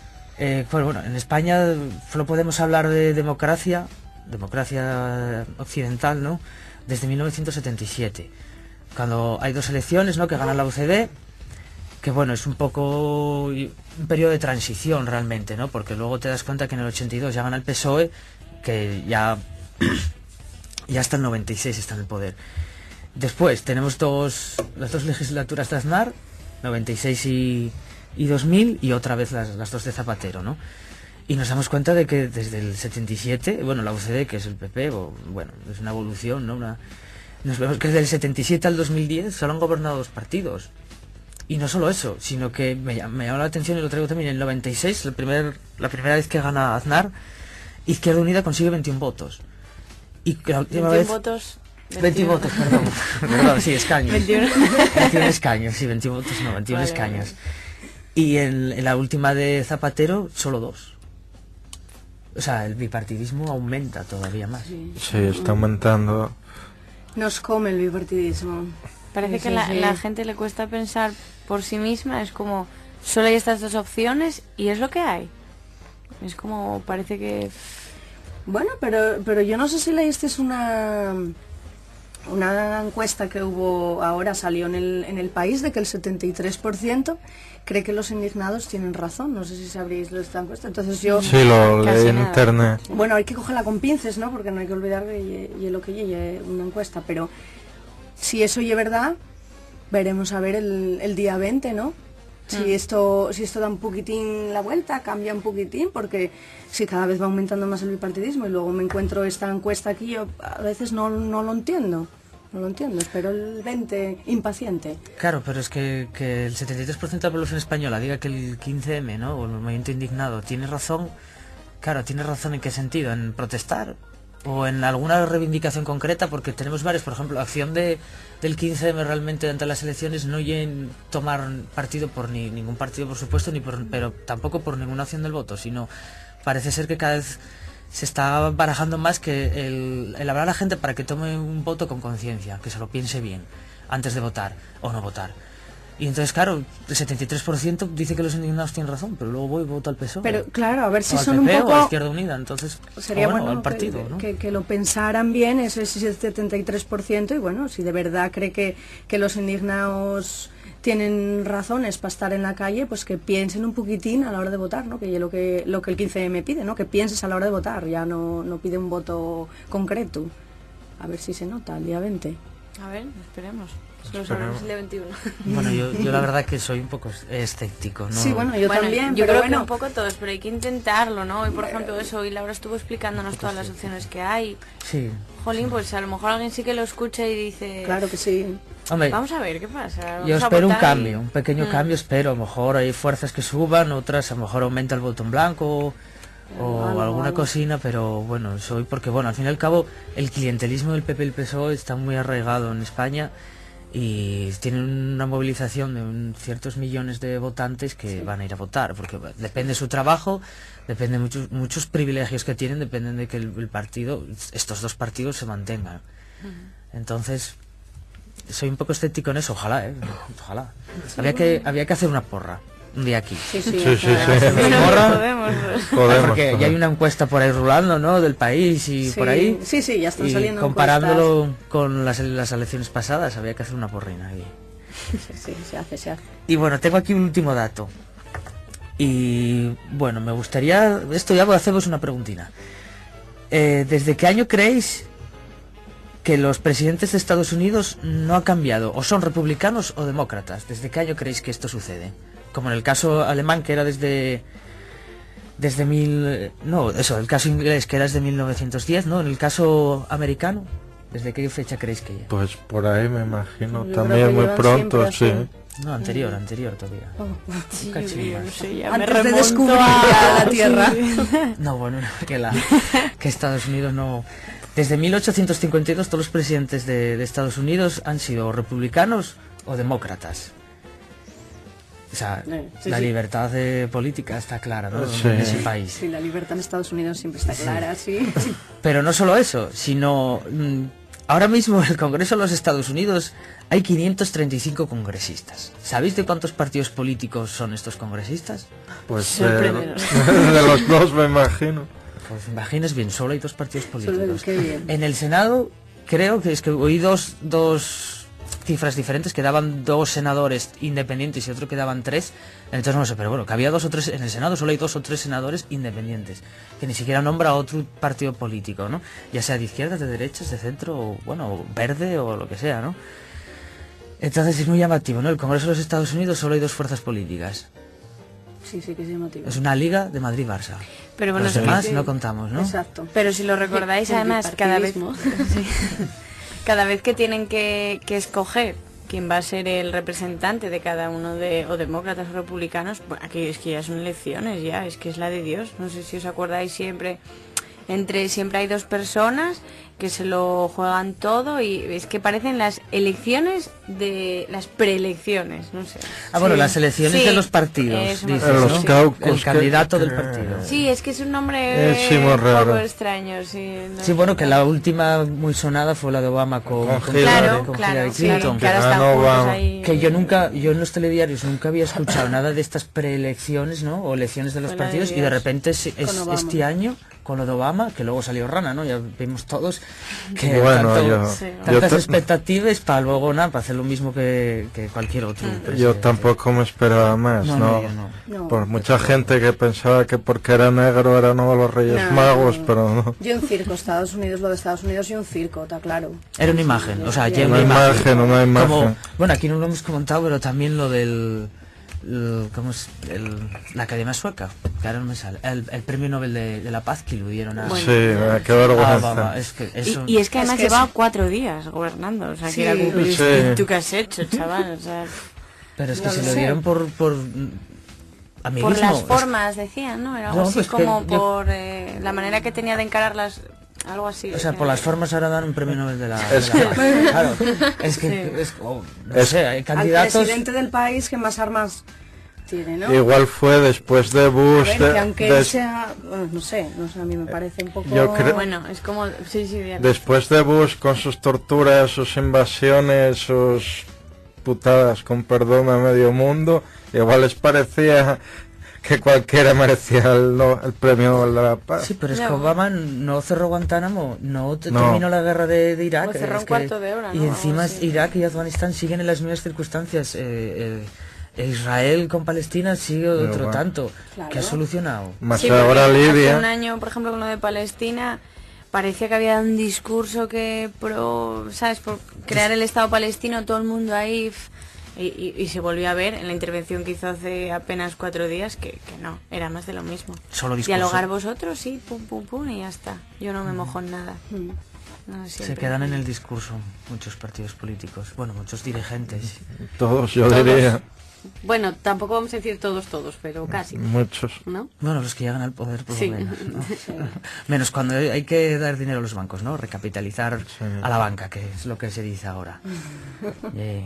eh, pues bueno, en España solo podemos hablar de democracia, democracia occidental, ¿no? Desde mil novecientos setenta y siete, cuando hay dos elecciones, ¿no? Que gana la U C D, que bueno, es un poco un periodo de transición realmente, ¿no? Porque luego te das cuenta que en el ochenta y dos ya gana el P S O E, que ya, ya hasta el noventa y seis está en el poder. Después tenemos dos, las dos legislaturas de Aznar, noventa y seis y, y dos mil, y otra vez las, las dos de Zapatero, ¿no? Y nos damos cuenta de que desde el setenta y siete, bueno, la U C D, que es el P P, o, bueno, es una evolución, ¿no? Una, nos vemos que desde el setenta y siete al dos mil diez solo han gobernado dos partidos. Y no solo eso, sino que me, me llama la atención, y lo traigo también, en el noventa y seis, el primer, la primera vez que gana Aznar, Izquierda Unida consigue veintiún votos. Y la última
veintiún
vez...
votos...
veintiún votos, perdón. Perdón, sí, escaños.
veintiuno.
veintiún escaños, sí, veintiún votos, no, veintiún vale, escaños. Vale. Y en, en la última de Zapatero, solo dos. O sea, el bipartidismo aumenta todavía más.
Sí, sí está aumentando.
Nos come el bipartidismo.
Parece
sí,
que
sí,
la,
sí.
la gente le cuesta pensar por sí misma, es como, solo hay estas dos opciones y es lo que hay. Es como, parece que...
Bueno, pero pero yo no sé si leíste una una encuesta que hubo ahora salió en el, en el país de que el setenta y tres por ciento cree que los indignados tienen razón. No sé si sabréis lo de esta encuesta. Entonces yo...
Sí, lo leí en
nada.
internet.
Bueno, hay que cogerla con pinces, ¿no? Porque no hay que olvidar que ye- ye lo que llegue una encuesta. Pero si eso es verdad, veremos a ver el, el día veinte, ¿no? Si
Mm.
esto si esto da un poquitín la vuelta, cambia un poquitín, porque si cada vez va aumentando más el bipartidismo y luego me encuentro esta encuesta aquí, yo a veces no, no lo entiendo. No lo entiendo, espero el veinte impaciente.
Claro, pero es que, que el setenta y tres por ciento de la población española diga que el quince eme, ¿no? O el movimiento indignado tiene razón. Claro, ¿tiene razón en qué sentido? ¿En protestar? ¿O en alguna reivindicación concreta? Porque tenemos varios, por ejemplo, la acción de, del quince eme realmente ante las elecciones no en tomar partido por ni ningún partido, por supuesto, ni por, pero tampoco por ninguna acción del voto, sino parece ser que cada vez se está barajando más que el, el hablar a la gente para que tome un voto con conciencia, que se lo piense bien antes de votar o no votar. Y entonces, claro, el setenta y tres por ciento dice que los indignados tienen razón, pero luego voy y voto al P S O E.
Pero claro, a ver si
o al
son
P P
un
o a
poco...
Izquierda Unida, entonces,
Sería
o bueno,
bueno
al partido,
que,
¿no?
que, que lo pensaran bien, ese es el setenta y tres por ciento, y bueno, si de verdad cree que, que los indignados tienen razones para estar en la calle, pues que piensen un poquitín a la hora de votar, ¿no? Que es lo que lo que el quince eme pide, ¿no? Que pienses a la hora de votar, ya no, no pide un voto concreto. A ver si se nota el día veinte.
A ver, esperemos. Solo
Esperemos.
sabremos el día veintiuno.
Bueno, yo, yo la verdad que soy un poco escéptico, ¿no?
Sí, bueno, yo
Bueno,
también,
yo
pero
creo
bueno,
que un poco todos, pero hay que intentarlo, ¿no? Y por ejemplo eso, hoy Laura estuvo explicándonos todas las opciones que hay.
Sí.
Jolín, pues a lo mejor alguien sí que lo escucha y dice...
claro que sí.
Hombre,
Vamos a ver qué pasa. Vamos
yo
a
espero un
votar y-
cambio, un pequeño
Mm.
cambio espero. A lo mejor hay fuerzas que suban, otras a lo mejor aumenta el voto en blanco o
Algo,
alguna
algo.
cosina, pero bueno, soy porque bueno, al fin y al cabo el clientelismo del P P y el P S O E está muy arraigado en España y tienen una movilización de un- ciertos millones de votantes que van a ir a votar, porque bueno, depende de su trabajo, depende de muchos muchos privilegios que tienen, dependen de que el, el partido, estos dos partidos se mantengan. Entonces, soy un poco escéptico en eso, ojalá, ¿eh? Ojalá. Había que, había que hacer una porra un día aquí.
Sí, sí,
Sí, sí,
ojalá.
sí.
Bueno,
Porra.
podemos.
Podemos,
Porque ya hay
podemos.
una encuesta por ahí rulando, ¿no? Del país y
Sí,
por ahí.
sí, sí, ya están
Y
saliendo
comparándolo con las, las elecciones pasadas, había que hacer una porrina ahí.
encuestas. Sí, sí, se hace, se hace.
Y bueno, tengo aquí un último dato. Y bueno, me gustaría... Esto ya voy a haceros una preguntina. Eh, ¿Desde qué año creéis que los presidentes de Estados Unidos no han cambiado? ¿O son republicanos o demócratas? ¿Desde qué año creéis que esto sucede? Como en el caso alemán, que era desde... Desde mil... No, eso, el caso inglés, que era desde mil novecientos diez, ¿no? En el caso americano, ¿desde qué fecha creéis que ya?
Pues por ahí me imagino,
Yo creo
también
que
muy
llevan
pronto, sí.
siempre
No, anterior, anterior todavía.
Sí,
Un cachín
yo
más.
no sé, ya me
Antes de
remonto
descubrir
a-
ya la Tierra.
Sí.
No, bueno, que, la, que Estados Unidos no... Desde mil ochocientos cincuenta y dos todos los presidentes de, de Estados Unidos han sido republicanos o demócratas. O sea,
Eh, sí,
la
sí.
libertad de política está clara, ¿no?
Sí.
En ese país.
Sí, la libertad en Estados Unidos siempre está clara, sí.
Pero no solo eso, sino... mm, ahora mismo en el Congreso de los Estados Unidos hay quinientos treinta y cinco congresistas. ¿Sabéis de cuántos partidos políticos son estos congresistas?
Pues eh,
Sorpréndenos.
de los dos me imagino.
Pues imagines bien, solo hay dos partidos
Solo-
políticos.
qué bien.
En el Senado creo que es que oí dos, dos cifras diferentes, que daban dos senadores independientes y otro que daban tres. Entonces no sé, pero bueno, que había dos o tres, en el Senado solo hay dos o tres senadores independientes, que ni siquiera nombra a otro partido político, ¿no? Ya sea de izquierdas, de derechas, de centro, o bueno, verde o lo que sea, ¿no? Entonces es muy llamativo, ¿no? El Congreso de los Estados Unidos solo hay dos fuerzas políticas.
Sí, sí, que es llamativo.
Es una liga de Madrid-Barça.
Pero bueno,
Los
sí,
demás
sí.
no contamos, ¿no?
Exacto.
Pero si lo recordáis,
El
además, cada vez,
bipartidismo.
sí. cada vez que tienen que, que escoger quién va a ser el representante de cada uno de, o demócratas o republicanos, bueno, aquí es que ya son elecciones, ya, es que es la de Dios. No sé si os acordáis siempre, entre siempre hay dos personas que se lo juegan todo y es que parecen las elecciones de las preelecciones, no sé.
Ah, bueno,
Sí.
las elecciones
Sí,
de los partidos,
eso me
dices,
refiero.
¿no?
Los caucus
El
que-
candidato
que-
del partido.
Sí, es que es un nombre
Eh, sí, muy
un
raro.
poco extraño, sí. no
Sí,
sé.
bueno, que la última muy sonada fue la de Obama con,
Con
con
Hillary.
Claro,
con
claro,
Hillary
sí,
Clinton.
que ahora
Que
están
ganó
juntos
Obama.
ahí.
Que yo nunca, yo en los telediarios nunca había escuchado nada de estas preelecciones, ¿no? O elecciones de los
Fue la de
partidos y de
Dios.
repente es, es-
Con Obama.
este año, con lo de Obama, que luego salió rana, ¿no? Ya vimos todos, que
Bueno,
tanto-
yo-
Sí.
yo
tantas
ta-
expectativas para luego nada, para hacer lo mismo que, que cualquier otro
Yo
presidente.
tampoco me esperaba más,
No,
¿no?
no, yo no.
No.
Por mucha gente que pensaba que porque era negro eran nuevos los Reyes
No,
Magos,
no.
pero no.
Yo un circo, Estados Unidos, lo de Estados Unidos y un circo, está claro.
Era una imagen, o sea, ya
Una imagen, una imagen.
Como, bueno, aquí no lo hemos comentado, pero también lo del... el- ¿Cómo es? El- la Academia Sueca, que ahora no me sale. El, el Premio Nobel de, de la Paz que lo dieron a...
Bueno.
Sí, eh, qué
a
vergüenza.
Obama. Es que eso...
Y, y es que
Es
además
que
llevaba
es-
cuatro días gobernando, o sea,
Sí.
que era como,
Sí.
¿y tú qué has hecho, chaval? O sea,
Pero es que
No
se
lo
lo
sé.
dieron por... por amiguismo.
por las
Es-
formas, decían, ¿no? Era algo
No,
así
pues que
como
yo-
por eh, la manera que tenía de encararlas, algo así.
O sea,
decían.
por las formas ahora dan un premio Nobel de la, de
Es
la
que-
Paz. Claro, es que... Es, oh, no
Es-
sé, hay
Al
candidatos...
presidente del país que más armas tiene, ¿no?
Igual fue después de
A
Bush.
ver,
de-
que aunque
des-
sea, bueno, no sé, no sé, a mí me parece un poco...
Yo creo-
Bueno, es como... Sí, sí, bien.
Después de Bush con sus torturas, sus invasiones, sus putadas, con perdón, a medio mundo, igual les parecía que cualquiera merecía el, no- el premio Nobel de la Paz.
Sí, pero es
No.
que Obama no cerró Guantánamo, no, te-
No.
terminó la guerra de, de Irak.
Lo cerró
es
un
que-
cuarto de hora,
Y
¿no?
encima
Algo así.
Irak y Afganistán siguen en las mismas circunstancias. eh, eh, Israel con Palestina sigue otro
bueno.
tanto.
Claro.
¿Qué ha solucionado?
Más
Sí, porque
ahora
hace
Libia.
un año, por ejemplo, con lo de Palestina, parecía que había un discurso que pro, ¿sabes? Por crear el Estado palestino, todo el mundo ahí... f- Y, y- y se volvió a ver en la intervención que hizo hace apenas cuatro días que, que no, era más de lo mismo.
Solo discurso.
Dialogar vosotros, sí, pum, pum, pum, y ya está. Yo no me mojo en nada.
Mm.
No,
Se
siempre.
quedan en el discurso muchos partidos políticos, bueno, muchos dirigentes.
Todos, yo
Todos.
diría.
Bueno, tampoco vamos a decir todos, todos, pero casi,
Muchos.
¿no?
Bueno, los que llegan al poder por
Sí.
lo menos, ¿no? Menos cuando hay que dar dinero a los bancos, ¿no? Recapitalizar
Sí.
a la banca, que es lo que se dice ahora. Eh,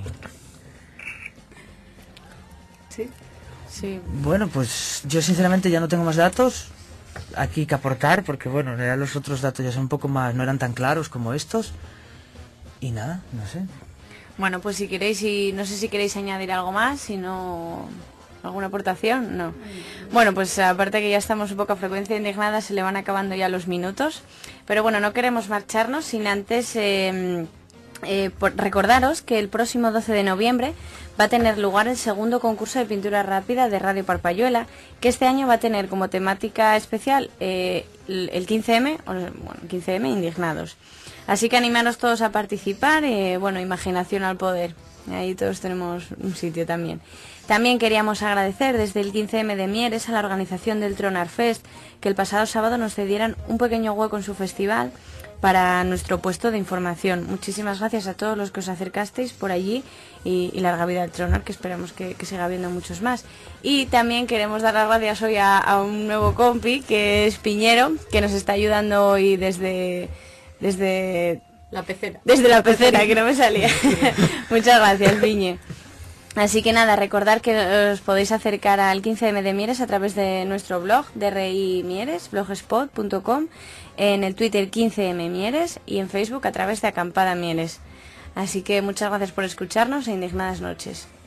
Sí.
Sí.
Bueno, pues yo sinceramente ya no tengo más datos aquí que aportar, porque bueno, ya los otros datos ya son un poco más, no eran tan claros como estos. Y nada, no sé.
Bueno, pues si queréis, y no sé si queréis añadir algo más, si no... ¿Alguna aportación? No. Bueno, pues aparte que ya estamos un poco a frecuencia indignada, se le van acabando ya los minutos. Pero bueno, no queremos marcharnos sin antes eh, eh, por- recordaros que el próximo doce de noviembre va a tener lugar el segundo concurso de pintura rápida de Radio Parpayuela, que este año va a tener como temática especial eh, el el quince eme, o, bueno, quince eme indignados. Así que animaros todos a participar, eh, bueno, imaginación al poder. Ahí todos tenemos un sitio también. También queríamos agradecer desde el quince eme de Mieres a la organización del Tronar Fest, que el pasado sábado nos cedieran un pequeño hueco en su festival para nuestro puesto de información. Muchísimas gracias a todos los que os acercasteis por allí y, y larga vida al Tronar, que esperamos que, que siga habiendo muchos más. Y también queremos dar las gracias hoy a, a un nuevo compi, que es Piñero, que nos está ayudando hoy desde... desde
La pecera.
desde la pecera, que no me salía. Muchas gracias, Piñe. Así que nada, recordar que os podéis acercar al quince eme de Mieres a través de nuestro blog, D R I Mieres, blogspot punto com, en el Twitter quince eme Mieres y en Facebook a través de Acampada Mieres. Así que muchas gracias por escucharnos e indignadas noches.